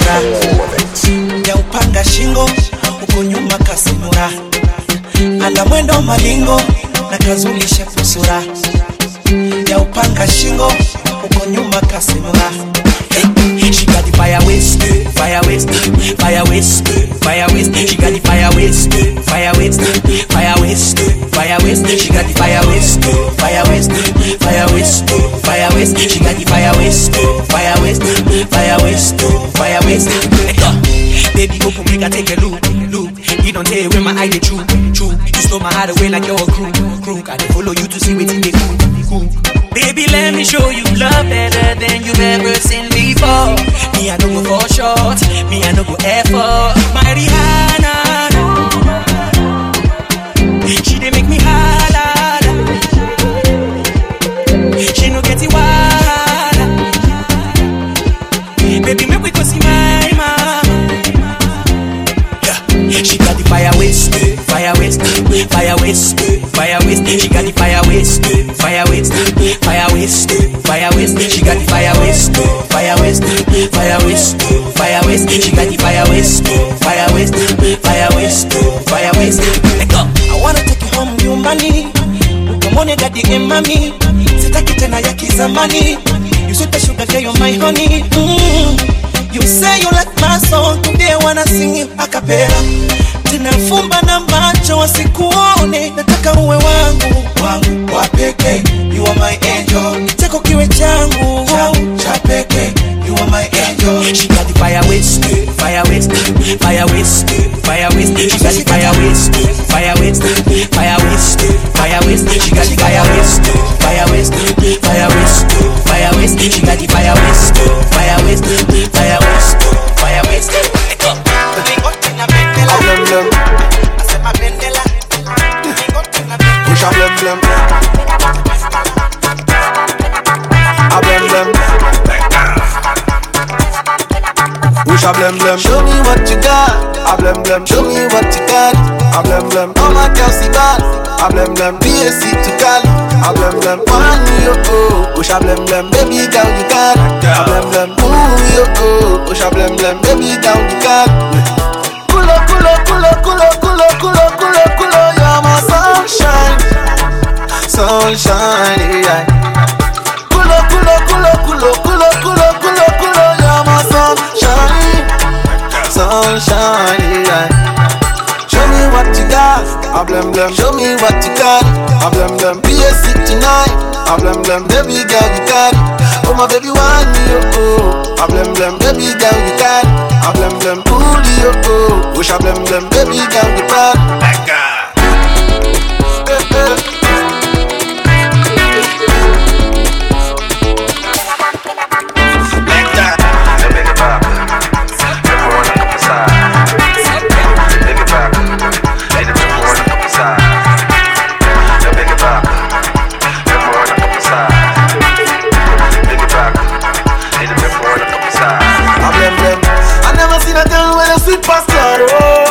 Ya upanga shingo uko nyuma kasimura, ana mwendo malingo na kazulisha kusura. Ya upanga shingo uko nyuma kasimura. She got the fire waste, fire waste, fire waste, fire waste. She got the fire waste, fire waste, fire waste, fire waste. She got the fire waste, fire waste, fire waste, fire waste. She got the fire waste, fire waste, fire waste, fire waste. Baby, open make I take a look. You don't tell where my eye they true. You stole my heart away like you're a crew. I dey follow you to see what in the cool. Baby, let me show you love better than you've ever seen before. Me, I don't go for short. Me, I don't go effort. My Rihanna, she dey make me holla. She no get it wild. Baby, make we go see my mama. Yeah. She got the fire waste. She got the fire waste, fire waste, fire waste, fire waste. She got the fire waste, fire waste, fire waste, fire waste. Let go. I wanna take you home, you money. Ukamone daddy and mommy. Sitaki tena ya kizamani. You sweet the sugar girl, you're my honey. You say you like my song, today I wanna sing it a cappella. Tena fumba na macho wasikuone, nataka uwe wangu, wangu wa pekee. You are my angel, cheko kiwe changu, cha pekee. You are my angel. She got the fire waste, fire waste, fire waste, fire waste. She got the fire waste, fire waste, fire waste, fire waste. She got the fire waste, fire waste, fire waste, fire waste. She got the fire waste, fire waste, fire waste, fire waste. Push a blem blem. A blem blem. Push a blem blem. Show me what you got. A blem blem. Show me what you got. A blem blem. Oh my girl, see bad. A blem blem. BSC to Cali. A blem blem. One yo oh. Push a blem blem. Baby girl, you got. A blem blem. Ooh yo oh. Push a blem blem. Baby girl, you got. Kulo kulo kulo kulo kulo kulo kulo kulo. You're my sunshine. Sunshine, yeah. Kulo kulo kulo kulo kulo kulo kulo kulo. You're my sunshine. Sunshine, yeah. Show me what you got. A blem blem. Show me what you got. A blem blem. BSC tonight. A blem blem. Baby girl, you got it. Oh my baby, want me oh. A blem blem. Baby girl, you got it. A blem blem. Pull you oh. Push a blem blem. Baby girl, you got it. Sweet pastor, oh.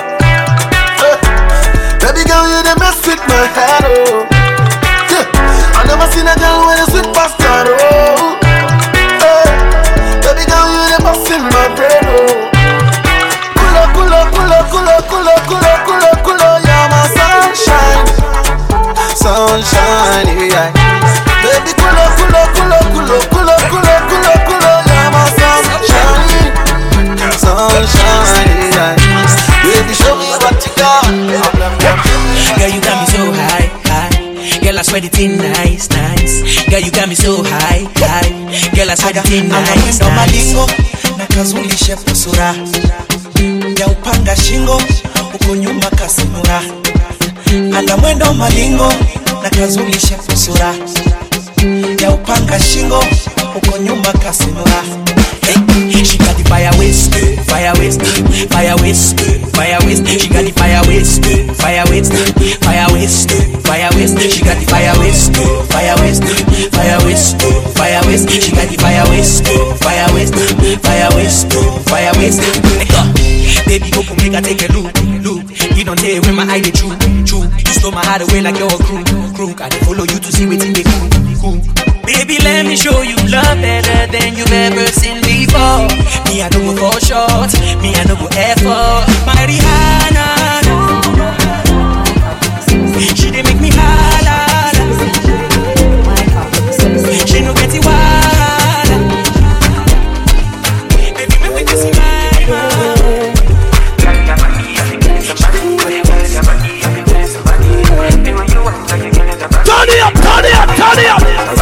Baby girl, you the mess with my head, oh. I never seen a girl with a sweet pastor, oh. Baby girl, you the mess in my brain, oh. Kulo, kulo, kulo, kulo, kulo, kulo, kulo, kulo, you're my sunshine. Sunshine, yeah. Baby, kulo, kulo, kulo, kulo, kulo, kulo, kulo, kulo, you're my sunshine. Sunshine. Baby, show me what you got. Girl, you got me so high, high. Girl, I swear the thing nice, nice. Girl, you got me so high, high. Girl, I swear the thing nice, nice. Malingo na kazulishe kusura ya upanga shingo uko nyuma kasimura. Ana mwendo malingo na kazulishe kusura ya upanga shingo uko nyuma kasimura. She got the fire waste, fire waste, fire waste, fire waste. She got the fire waste, fire waste, fire waste, fire waste. She got the fire waste, fire waste, fire waste, fire waste. She got the fire waste, fire waste, fire waste, fire waste. Baby, go make her take a look, look. You don't tell when my eye they true, true. You stole my heart away like you're a crook. I follow you to see what in the cool. Baby, let me show you love better than you've ever seen before. Me, I don't go for short. Me, I don't go effort. My Rihanna, she didn't make me holla. She no get it wild. Baby, make me kiss you Turn it up.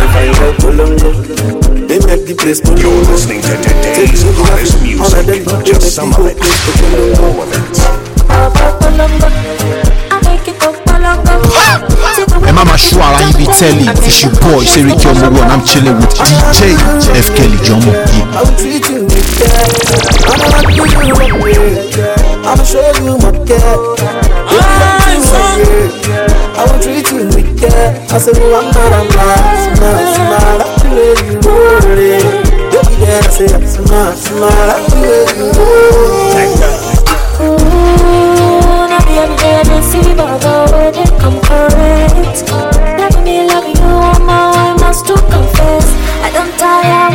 They make the place for You're listening to today's hottest music. Just some of it. All of it. And Mama Shwara, you be telling it's your boy, Seriki Omowo, and I'm chilling with DJ F. Kelly Jomo. I will treat you with care. I'ma show you my care. I will treat you with care. I said, oh, I'm not like the way you roll it. Baby, I say, smile, like the way you roll it. Now every day I see but the way they come correct. Let me love you, oh my, I must to confess. I don't tire.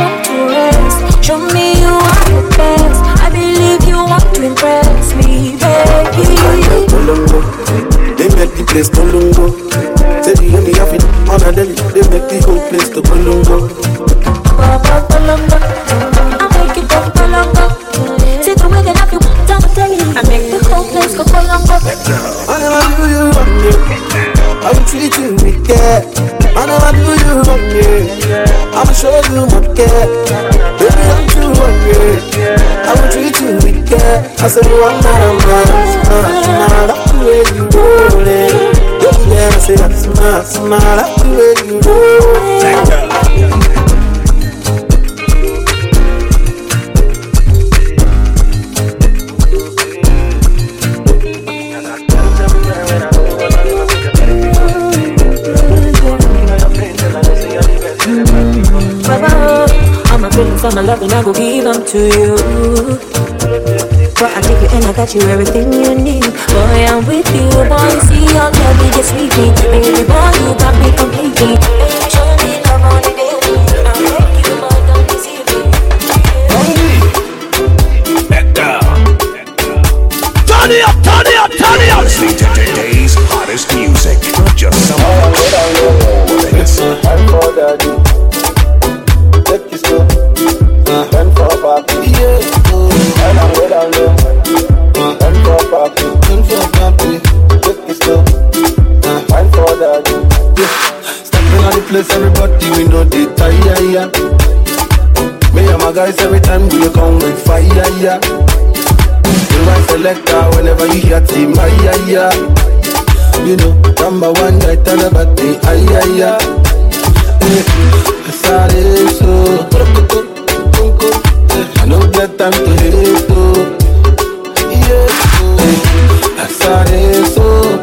place Columbo. Say you hear me having on a daily, they make the whole place to Columbo. I make it go Columbo. See the way that I feel down daily. I make the whole place go Columbo. I never do you wrong, I will treat you with care. I never do you wrong, I'ma show you my care. Baby, I'm too hungry. I will treat you with care. I said, one night, that's the way you roll it. Yeah, I say that's that's the way you roll it. For my love and I go give them to you. But I take you and I got you everything you need. Boy, I'm with you. Boy, you see your love, you get sweetly. Baby boy, you got me completely. Baby, show me love on the daily. I'll make you more than deceive me. Turn it up, turn it up, turn it up. Listening to today's hottest music. Just some of it. Take this slow. Run for papi, yeah. And I'm good on low. Run for papi, take it slow. Run for daddy. Stepping on the place, everybody we know they tire. Me and my guys every time we come with fire. You right selector whenever you hear team yeah. You know, number one guy tell about the yeah. Sorry, so I don't get time to hate it, yeah. Sorry, so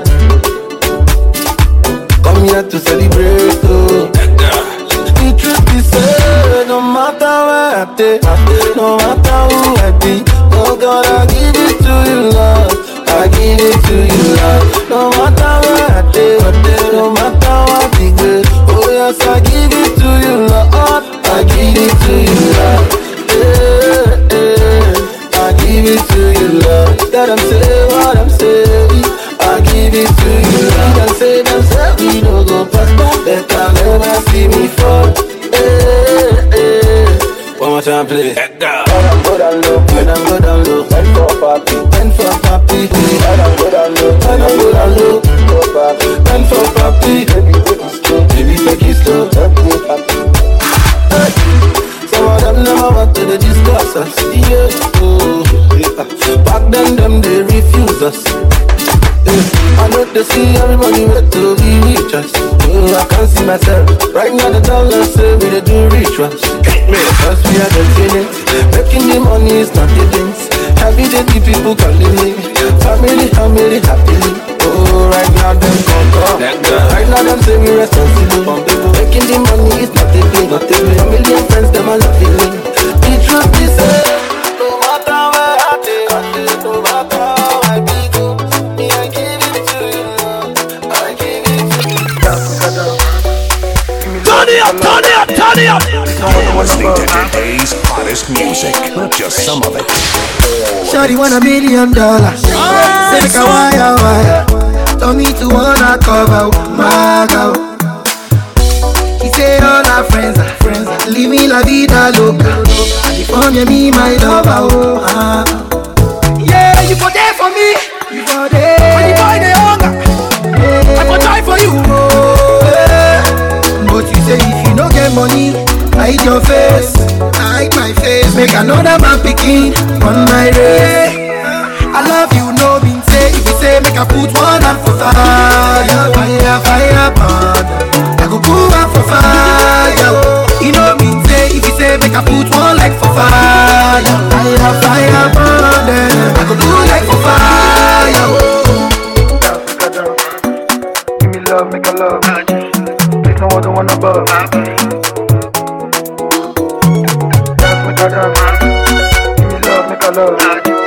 come here to celebrate, the truth is, no matter where I take, no matter who I be, oh God, I give it to you, love. I give it to you, love. No matter where I take, no matter what we do, oh yes, I give it to you, love. I give it to you, love. I give it to you, love. That I'm saying what I'm saying. I give it to you, love. Them say we don't go past, they can never see me fall. One more time, please. When I'm good and low, when I'm good and low, when for papi, when for papi. When I'm good and low, when I'm good and low, for papi, when for papi. Baby, take it slow, don't be happy. Some of them never want to discuss us, yeah. Oh, yeah. Back then, them they refuse us. I know they see everybody wait to be rich us. Oh, I can't see myself. Right now the dollars say we they do rituals. Cause we are the feelings. Making the money is not the things. Every day the people calling me family, happily. Oh, right now them come. Right now them say we responsible. Making the money is not the thing. A million friends them are loving me. The truth is no matter where I take, no matter how I be go, me I give it to you, I give it to you. Turn it up, turn it up, turn it up. Listening to today's hottest music. Just some of it. Shawty want $1 million. Say make a wire. Told me to wanna cover my girl. She say all her friends leave me la vida loca. And if I'm me my lover, yeah, you for there for me. You for there. When the boy they hunger, I for die for you. But you say if you don't get money, hide your face, hide my face. Make another man picking on my race. I love you, no mean say. If you say make I put one hand for fire, fire, burn. I go put one for fire. You know mean say. If you say make I put one leg for fire, fire, burn. I go do like for fire. Give me love, make a love. There's no other one above. Dance, make a dance. Give me love, make a love.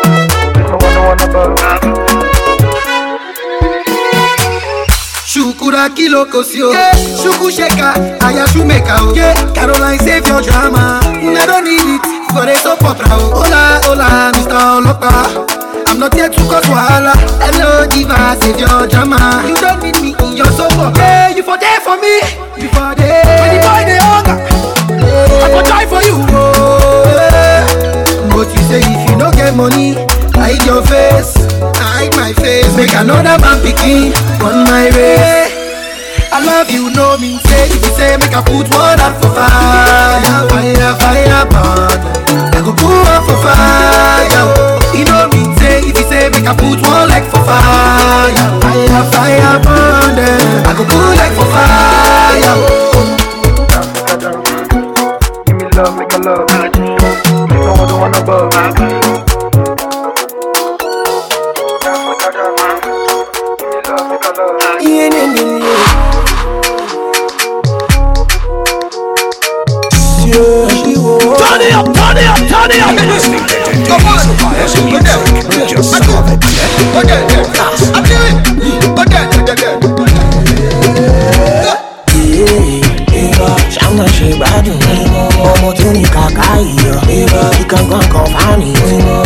Shukura kilo kosio, shuku sheka, aya shumeka o. Caroline save your drama, I don't need it for the soap opera. Hola, Mr. Olopa. I'm not here to cause wahala. Hello, diva, save your drama. You don't need me in your sofa. Hey, you for there for me. You for there. When the boy they hunger, I go die for you. But you say if you don't get money, hide your face. I hide my face. Make another man picking on my way. I love you, no mean say. If you say make I put one out for fire, fire, fire, burn. I go put one for fire. You know mean say. If you say make I put one like for fire, fire, fire, burn. I go put like for fire. Give me love, make a love. Make no one the one above. Turn it up, turn it up, turn it up. Come on, just some of it. I'm doing. Shama she bad me, Momo tuni kakai yo. You can go and confine me,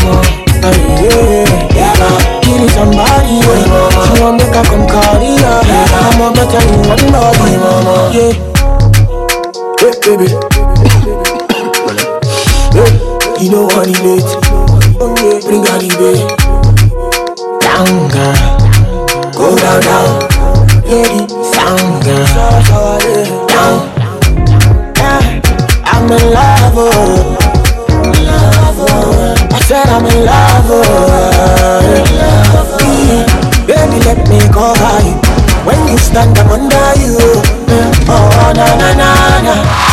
give me somebody, she want make her come carry her. I'm a better you one body, mama. Yeah, hey baby, you know what it is. Bring her the way down, girl, go down, down. Yeah, the sound, girl, down. I'm in love, oh. I said I'm in love, oh. Baby, let me cover you. When you stand, I'm under you. Oh, na na na na.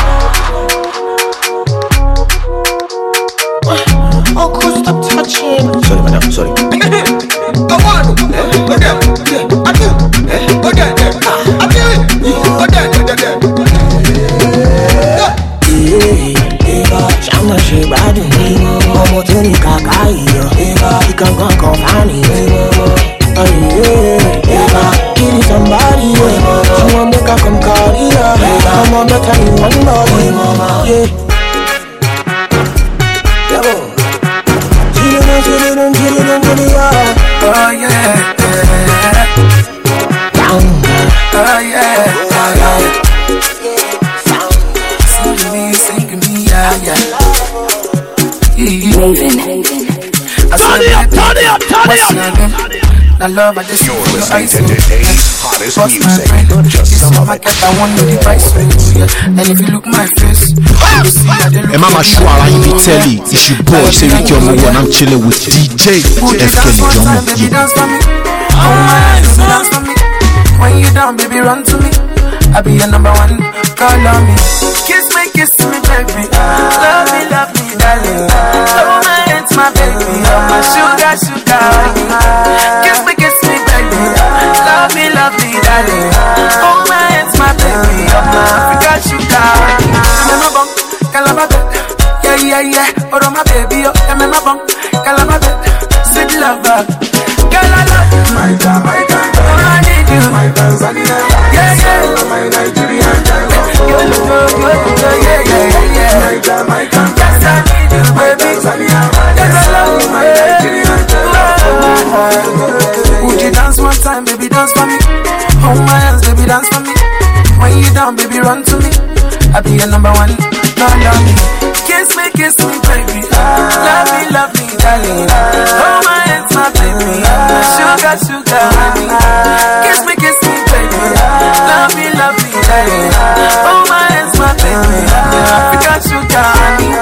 Oh, cool, stop touching. Sorry, madam, sorry. Go on, I do. Shama she bad me, Momo tuni kakai yo. You can go and confine me, give me somebody, she want make her come carry her. I'm a better you one body, mama. Yeah, oh yeah, down, oh yeah, sing me, yeah. Turn it up. I love, I just You're feel your listening eyes. to today's hottest What's my music. friend? Just This some is of my it. cat, I want the price for you. And if you look my face, you see I dey look. Ẹ má máa ṣọ́ ara yín bíi tẹ́lì. It's your boy Seriki Ọmọwọ́ and I'm chilling with DJ Would you dance FKL one time, Jomo. baby, dance for me? Oh my eyes, baby, dance for me. When you down, baby, run to me. I be your number one, call on me. Kiss me, baby. Love me, darling. Oh my, it's my baby. Oh my sugar, honey. Kiss me, baby. Love me, darling. Oh my, it's my baby. Oh my Africa sugar. I'm my bunk, Calababa. Yeah. Oh my baby, I'm my bunk, Calababa. Sweet lover. Girl, I love you. My God. I need you. My Tanzania. Yeah. My Nigerian. You look good, yeah. My God. Yes, I need you, baby. Yes, I love you, my Nigerian. Would you dance one time, baby, dance for me? Hold my hands, baby, dance for me. When you down, baby, run to me. I be your number one, call on me. Kiss me, baby. Love me, darling. Oh my, it's my baby. Sugar, honey. Kiss me, baby. Love me, darling. Oh my, it's my baby. Africa sugar, honey.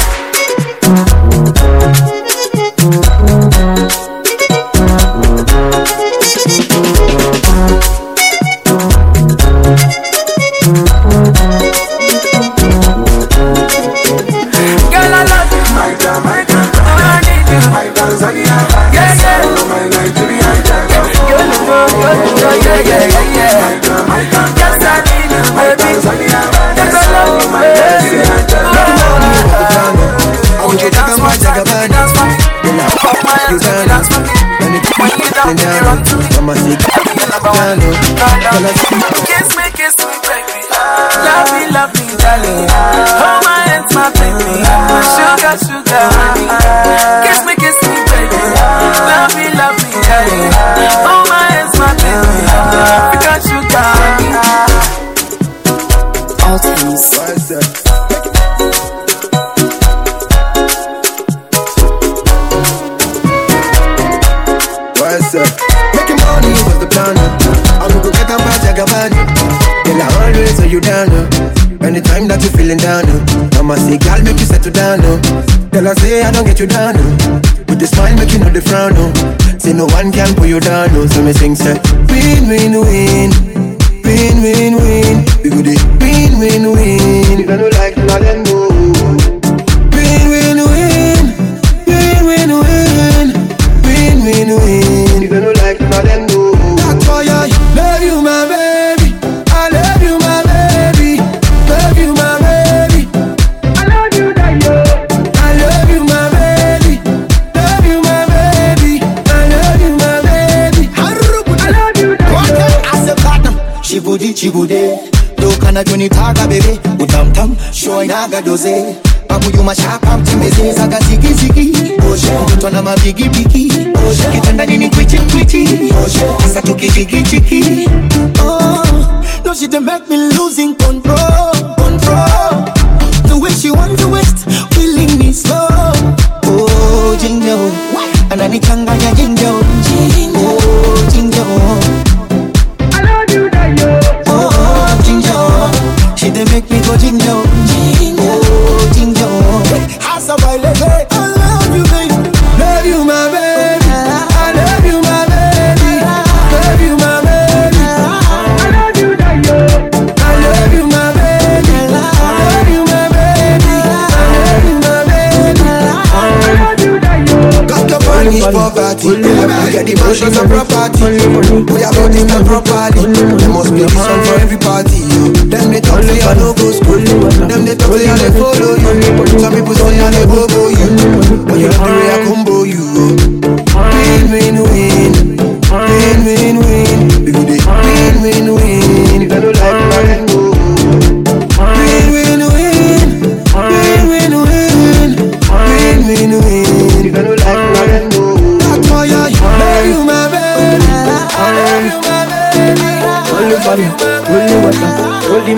Girl, I love you. My God. I need you. My Tanzania. Yeah. My Nigerian. You look good, yeah. My God. Yes, I need you, baby. Yes, I love you, baby. Would you dance one time, dance for me? Pop my hands, baby, dance for me. When you down, baby, run to me. I'll be your number one. Kiss me, baby. Love me, darling. Oh my, it's my baby. My sugar, honey. Kiss me, baby. Love me, Girl, make you settle down, no. Tell her say I don't get you down, no. With the smile, make you know the frown, no. Say no one can pull you down, no. So me sing, say win, win, win. Win, win, win. We go dey win, win, win. If I don't like to then go. Win, win, win. Win, win, win. Win, win, win. If I don't like to then go. That's why I love you, my baby. I love you, my baby. Love you, my baby. I love you, Dayo. I love you, my baby. Love you, my baby. I love you, my baby. I love you, Dayo. I said platinum. Chibudi. Do kana juni taga baby. Udam tam. Show inaga doze. Babu you mashapa mtimeze. Zaga zigi. Oshe. Mtona mabigi bigi. Oshe. Kitanda nini kwichi. Oshe. Asa tuki chiki. Oh. No, she done make me losing control. The way she wants to waste, feeling me slow. Oh, jingle, ananichanganya jingle. Oh, jingle, I love you, Dayo. Oh, jingle, she done make me go jingle. Oh, jingle, how's a baile? I love you, baby. Love you, my baby. I love you, my baby. Love you, my baby. I love you, Dayo. I love you, my baby. I love you, my baby. I love you, my baby. I love you, Dayo. Got to punish poverty. We get the mansions and property. We are building them properly. There must be a song for every party. Them they talk say I no go school. Them they talk say I they follow you. Some people say I they bobo you. But you love the way I combo you. Win, win, win. Win, win, win. We go dey win, win, win. If I don't like it, I can go. Win, win, win. Win, win, win. Win, win, win. If I don't like it, I can go. That's why I love you, my baby. I love you, my baby. Only money, only water, only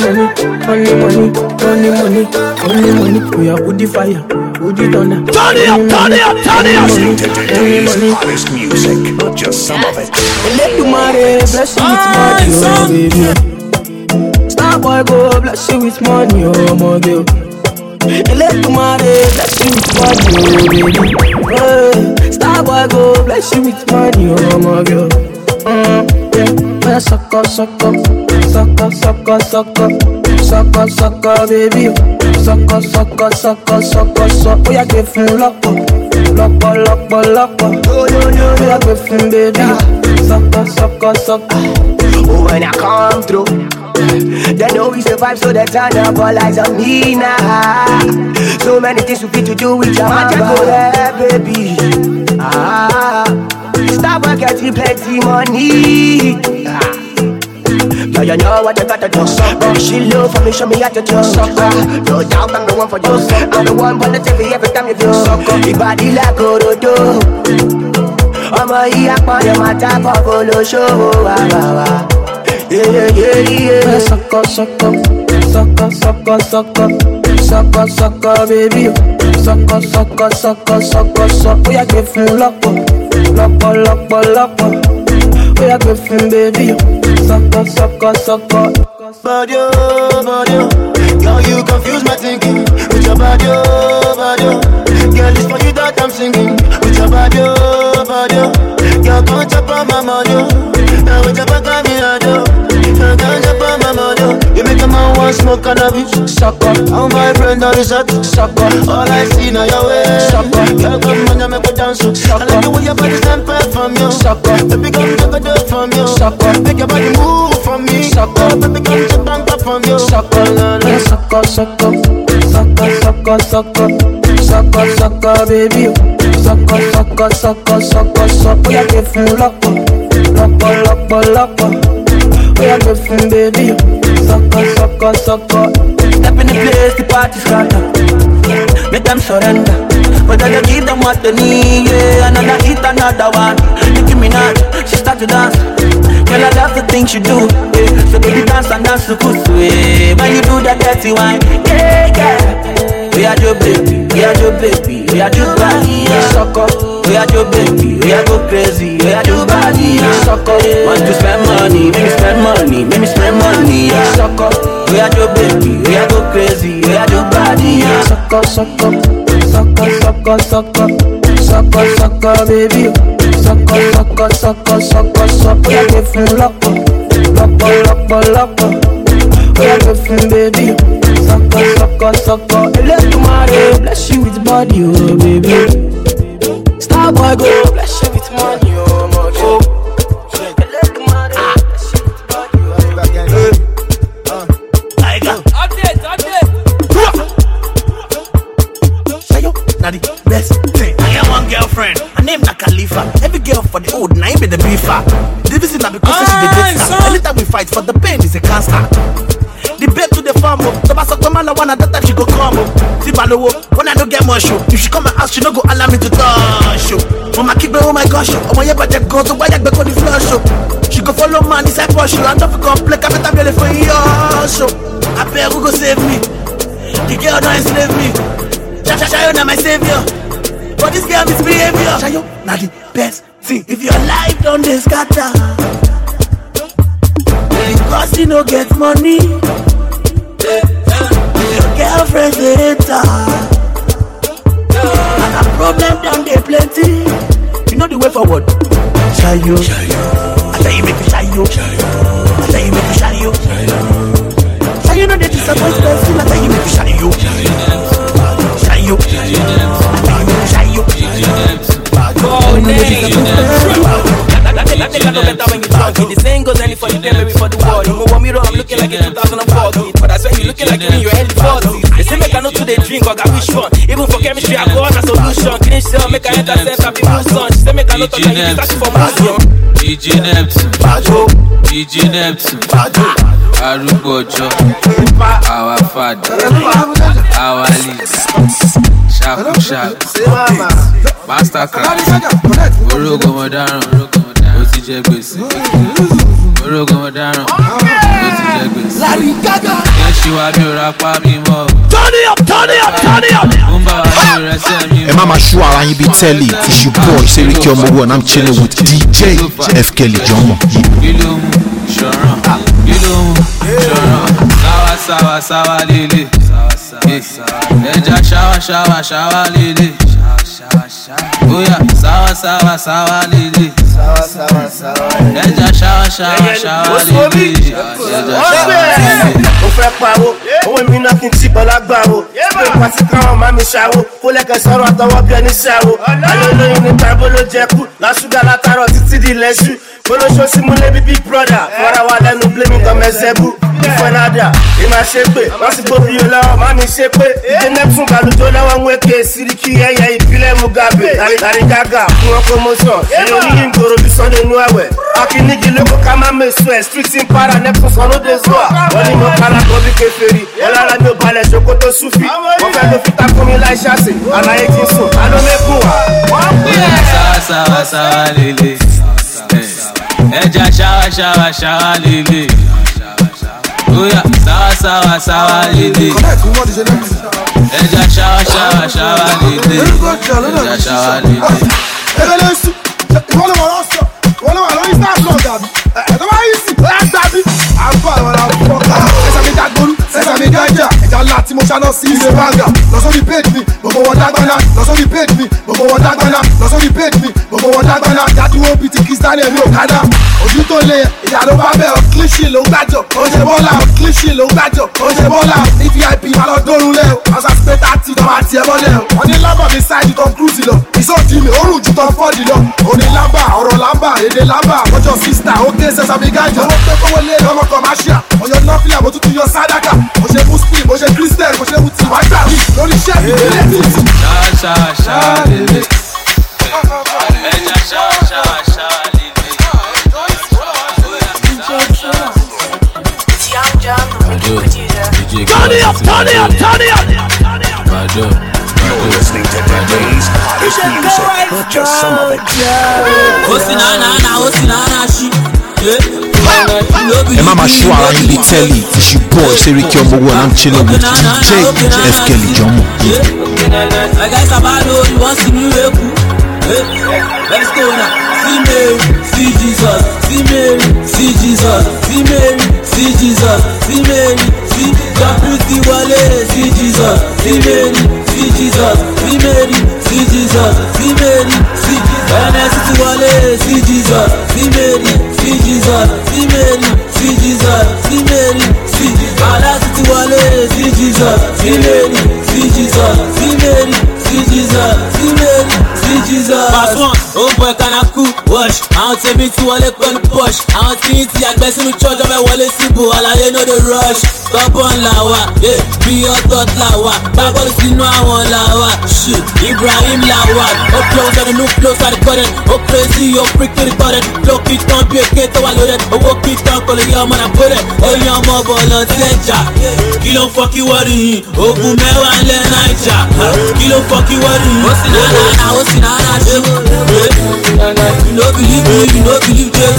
money. We are woody fire, woody thunder. Turn it up. Today's hottest music, just some of it. Let you marry, bless you with money, oh baby. Star boy go, bless you with money, oh my girl. Let you marry, bless you with money, oh baby. Star boy go, bless you with money, oh my girl. Yeah, suck up, baby. Suck. Oh, yeah, give him lock. Oh, yeah, give him, baby. Suck. Oh, when I come through, they know we survive, so they turn up all eyes on me now. So many things we fit to do with your man, go there, baby. Stop getting plenty money. Yeah, you know what you gotta do. She love for me, show me how to do. No doubt I'm the one for you. I'm the one for the TV every time you do. The body like Orodo. I'm a here for the matter for the show. Yeah. Suck, baby. Suck. Oh, yeah, give him lock. Oh, yeah, give him, baby. Suck. Body, girl, you confuse my thinking with your body. Girl, it's for you that I'm singing with your body. Girl, come chop on my money. Now with your back on me, I do. Girl, come chop on my money. You make a man want smoke cannabis. Sucker, all my friends are resort. Sucker, all I see now your way. Sucker, girl, come on, you make me dance. I like the way your body stand from you. Sucker, baby, come take a dip from you. Sucker, make your body move from me. Sucker, baby, come chop on top from you. Sucker, baby. Suck. Yeah, give him lock. Oh, yeah, give him, baby. Suck. Step in the place, the party scatter. Make them surrender. But then you give them what they need, yeah. Another hit, another one. Nicki Minaj, she start to dance. Girl, I love the things you do, yeah. So baby, dance and dance to kusu, yeah. When you do that dirty wine, yeah. We are your baby, we are your baby, we are your body, yeah. Sucker. We are your baby, we are go crazy, we are your body, yeah. Sucker. Want to spend money, make me spend money, yeah. Sucker. we are your baby, we are go crazy, we are your body. Suck up, suck up, suck up, suck up, suck up, suck up, suck up, baby. Suck up, suck up, suck up, suck up, suck up. We are different, lock up, lock up, lock up, lock up. We are different, baby. Suck up, suck up, suck up. Let tomorrow bless you with body, oh baby. Star boy go bless you with money, oh money. Now the best thing. I have one girlfriend, her name na Khalifa. Every girl for the old, now be the beefer. The reason na because she the date her. Anytime we fight for the pain is a cancer. The babe to the farm up. So I man I want that time she go come up. See Balowo, when I don't get more show. If she come and ask, she no go allow me to touch show. Mama keep me, oh my gosh, oh my budget go to why I go the floor show. She go follow man, this I push you. I don't feel complex, I better be for your show. I pay who go save me. The girl don't enslave me. Shayo na my savior, but this girl misbehavior. Shayo na the best thing. If your life don't scatter, because you no get money, your girlfriend's a hater, and a problem down there plenty. You know the way forward. Shayo, I tell you make you shayo. I tell you make you shayo. Shayo no dey disappoint person. I tell you make you shayo. You. The saying goes only for the day, maybe for the world. You want me wrong, I'm looking like a 2040. But I swear you looking like in your early 40s. They say make I know to the drink or got wish one. Even for chemistry, I go on a solution. Clean shell, make I enter sense, I be new son. She say make I know to like you, that's for Muslim. DJ Neptune, DJ Neptune, Arubojo, our father, our leader, Shaku Shaku, Mastercraft, Orogo Modaran, Otije Gbese, Orogo Modaran, Otije Gbese. Larry Gaga. Yes, you are your rapper, me more. Turn it up, turn it up, turn it up. And Mama Shua and you be telling it's your boy Seriki Omowo and I'm chilling with DJ F Kelly Jomo. Sawa sawa lele. Eja shawa lele. Oya sawa lele. Eja shawa lele. Ó fẹ́ pawó, owó mi náà kí n tí bọ́lá gbà wo. Pé pàtí káwọn máa mi ṣàwó, kó lẹ́kẹ̀ sọ̀rọ̀ àtọwọ́ bí ẹni ṣàwó. Alólóyún ní tàbó ló jẹ kú, lásùgà látàrọ̀ títí di lẹ́sù. Olóṣó sí múlẹ̀ bí big brother, fọ́ra wa lẹ́nu blaming kan mẹ́sẹ̀bù. Ìfọ̀nàdà, ìmà ṣe pé, wọ́n sì gbóbi yóò lọ́wọ́, má mi ṣe pé. Ìdè Neptune balùjọ́ lọ́wọ́ ń wéke, Siriki ẹ̀yẹ ìbílẹ̀ Mugabe. Larry Gaga fún ọkọ̀ mọ́sán, ẹ̀rọ oníyìn gbòòrò bí Sunday nú àwẹ̀. Akínígi lóko ká má mẹ́sù ẹ̀, street in para Neptune sọ̀rọ̀ dé zuwa. Wọ́n ní mo kára kọ́ bí kèfèrí, ọ̀lára mi ò balẹ̀ ṣòkòtò súfì. Wọ́n fẹ́ lo fita fún mi láì ṣàṣì, àlàyé kí n sùn, alómẹ́kùn wá. Sawa lele. Eja shawa lele. Oya sawa lele. Eja shawa lele. Eja shawa lele. Láti mo ṣáná sí ilé banga lọ sórí page mi gbogbo wọn dágbáná lọ sórí page mi gbogbo wọn dágbáná lọ sórí page mi gbogbo wọn dágbáná dádúró bíi ti Kristiani mi ò kádà ojú tó lé ìyá ló bá bẹ̀ ọ́ kílíṣì ló ń gbàjọ ó ṣe bọ́lá ọ́ kílíṣì ló ń gbàjọ ó ṣe bọ́lá ọ́ ní VIP máa lọ dórun lẹ́ o ọ̀sà spẹ́tà tí tọ́ máa tiẹ̀ bọ́lẹ̀ o wọ́n ní lábà mi ṣáìdì Tom Cruise lọ ìsọ̀tì mi ó rùn ju Tom Ford lọ òní lábà ọ̀rọ̀ lábà èdè lábà ọjọ́ sísítà ó ké sẹ́sàmì gájọ owó pé kówó lé ọmọ commercial ọyọ nọ́fìlà mo tún yọ sádàkà mo ṣe muslim mo ṣe christian mo ṣe wuti wá gbà mí lórí iṣẹ́ mi nílé títì. Ṣáà lele. Ẹja ṣáà lele. Turn it up, turn it up, turn it up. You're listening to today's hottest music, just some of it. And Mama Shua and you be telling it's your boy Seriki Omowo and I'm chilling with DJ F Kelly Jomo. I guess about you want to see me. Let's go now. See Mary, see Jesus. See Mary, see Jesus. See Mary, see Jesus. See Mary, see Jacuzzi wale, see Jesus, see Mary, see Jesus, see Mary, see Jesus, see Mary, see Jesus. Wale, see Jesus, see Mary, see Jesus, see Mary, see Jesus, see Mary, see Jesus. Wale, see Jesus, see Mary, see Jesus, see Mary, see Jesus, see Mary, see Jesus. Pass one, oh boy, can I cool? Wash, I don't take me to Wale, when push. I don't think it's like best in the church of a Wale Sibu, all I know the rush. Stop on Lawa, yeah, be your thought Lawa. Bible is no one Lawa, shit, Ibrahim Lawa. Oh, close on the new flows, I recorded. Oh, crazy, oh, freak to recorded. Look it down, be a kid, so I loaded. Oh, walk it down, call it, yeah, man, I put it. Oh, yeah, my ball on Tenja. Kilo fuck you, what in here? Oh, Bumewa and Lenaija. Kilo fuck you, what in here? What's in Anna, what's in Anna, shit? You know, believe me, you know, believe this.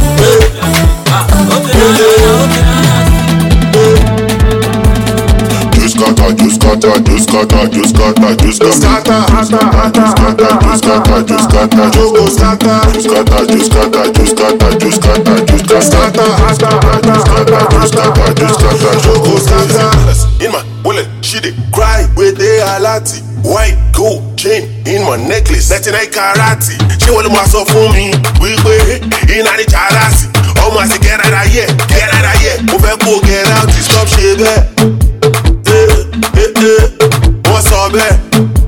In my wallet, she did cry with the alati. White gold chain in my necklace, 99 karati. She want to so for me, we in a charasi. Almost get out of here, get out of here. Move and go get out, stop shit there. What's up there?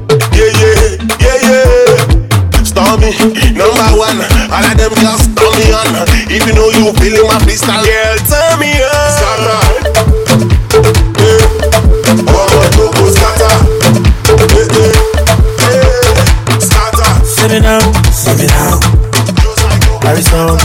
Yeah. Stormy, number one. All of them girls turn me on. If you know you feeling my freestyle, girl, turn me on. Send me now. Arizona.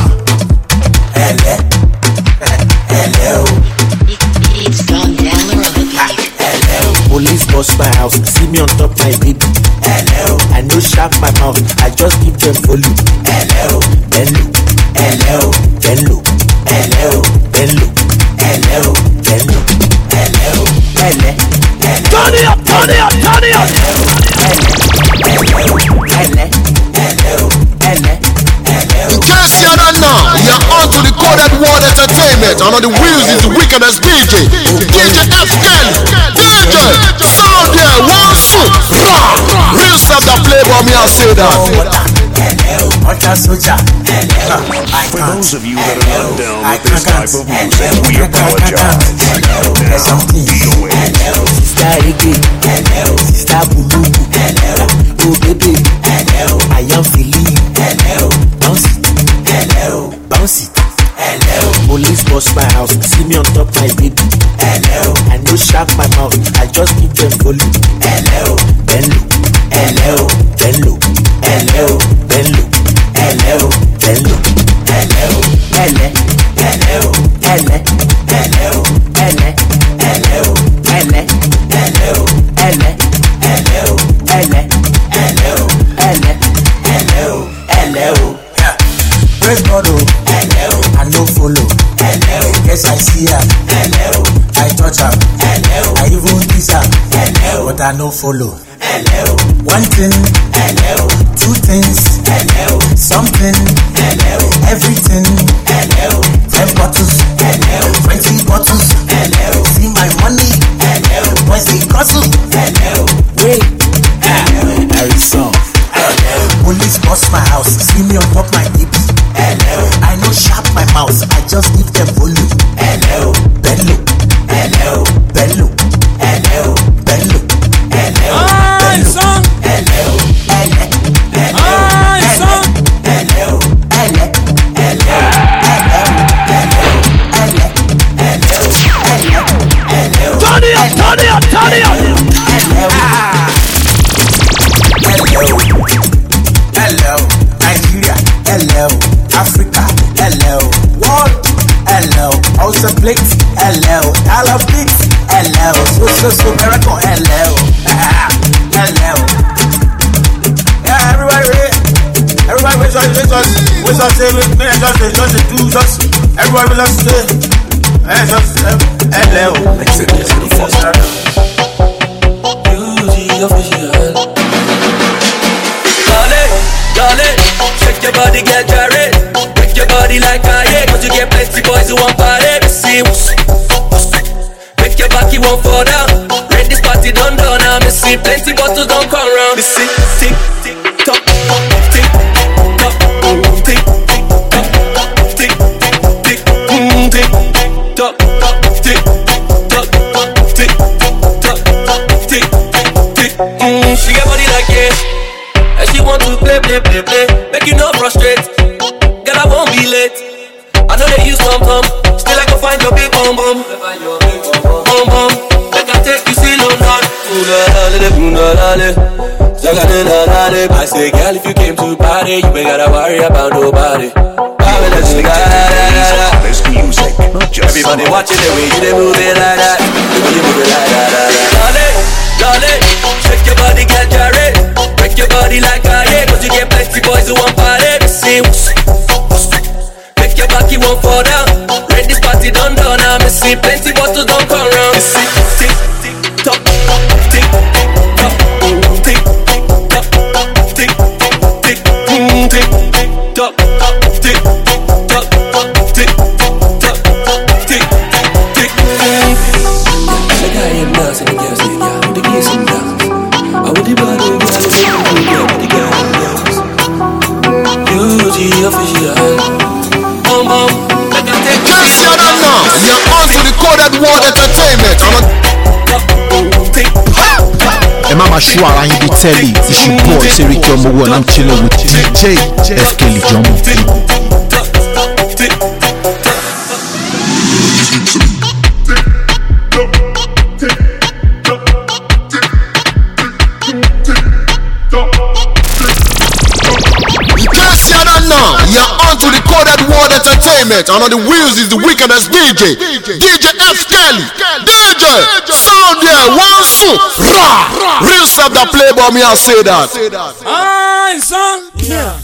Hello. It's gone down the road. Hello. Police bust my house, see me on top my baby. Hello. I no sharp my mouth, I just give them volume. Hello. Hello. Hello. Hello. Hello. Hello. Hello. Hello. Hello. Hello. Turn it up, turn it up, turn it up. In case you don't know, you're on to the Coded World Entertainment, and on the wheels is the wickedest DJ, DJ F. Kelly, DJ, sound there, one suit, real stuff that play by me, I say that. For those of you that are not down with this type of music, we apologize. Now, be aware. Sister Iggy, Sister Bulu, oh baby, I am feeling, bounce it, bounce it. Police bust my house, see me on top my baby. I no sharp my mouth, I just give them volume. Hello, hello, hello, hello, hello, hello, hello, hello, hello, hello, hello, hello, hello, hello, hello, hello. Praise God, I no follow. Yes, I see her. I touch her. I even kiss her. But I no follow. One thing, two things, something, everything. 10 bottles, 20 bottles. See my money, where's the hustle? Wait, Harrison. Police bust my house, see me on top my baby. I no sharp my mouth, I just give them volume. Bello, bello, bello, bello, bello, hello, Nigeria, hello, Africa, hello, world, hello, also plate, hello, dollar bits, hello, so, miracle, hello, hello. Yeah, everybody, with us, say, everybody with us, hello. Beauty official. Darling, shake your body, get jarred. Make your body like fire, cause you get plenty boys who want party. See, make your back won't fall down. Read this party done now. Me see plenty bottles don't come round. Me see tick tick tock, tick tock, tick tick tock, tick tick tick tock, tick tock, tick tock, tick tick. She got body like yeah, and she want to play. Make you not frustrate. Girl, I won't be late. I know they use tom-tom. Still I can find your big bum-bum. Bum-bum. Like I take you see London. I say, girl, if you came to party, you ain't gotta worry about nobody. Everybody watching the way you move it like that. Darling, shake your body, get jarred. Break your body like I did. Cause you get plenty boys who want party. See, make your back, you won't fall down. Read this party done now. Me see plenty bottles don't come round. See, tick, tick, tock, tick, tock, tick, tock, tick, tick, tick, tock, tick, tock, tick, tock, tick, tick. The guy in dance and the girls say, yeah, with the kiss and dance. I with the body, girl, with the girl and dance. You, the official. You're on to the Coded World Entertainment. Mama Shua and you be telling it's your boy Seriki Omowo and I'm chilling with DJ F. Kelly Jomo. You're on to the Coded World Entertainment, and on the wheels is the wickedest DJ F. Kelly. DJ, sound there, one soon. Real stuff that play by me, I say that. Son. Yeah.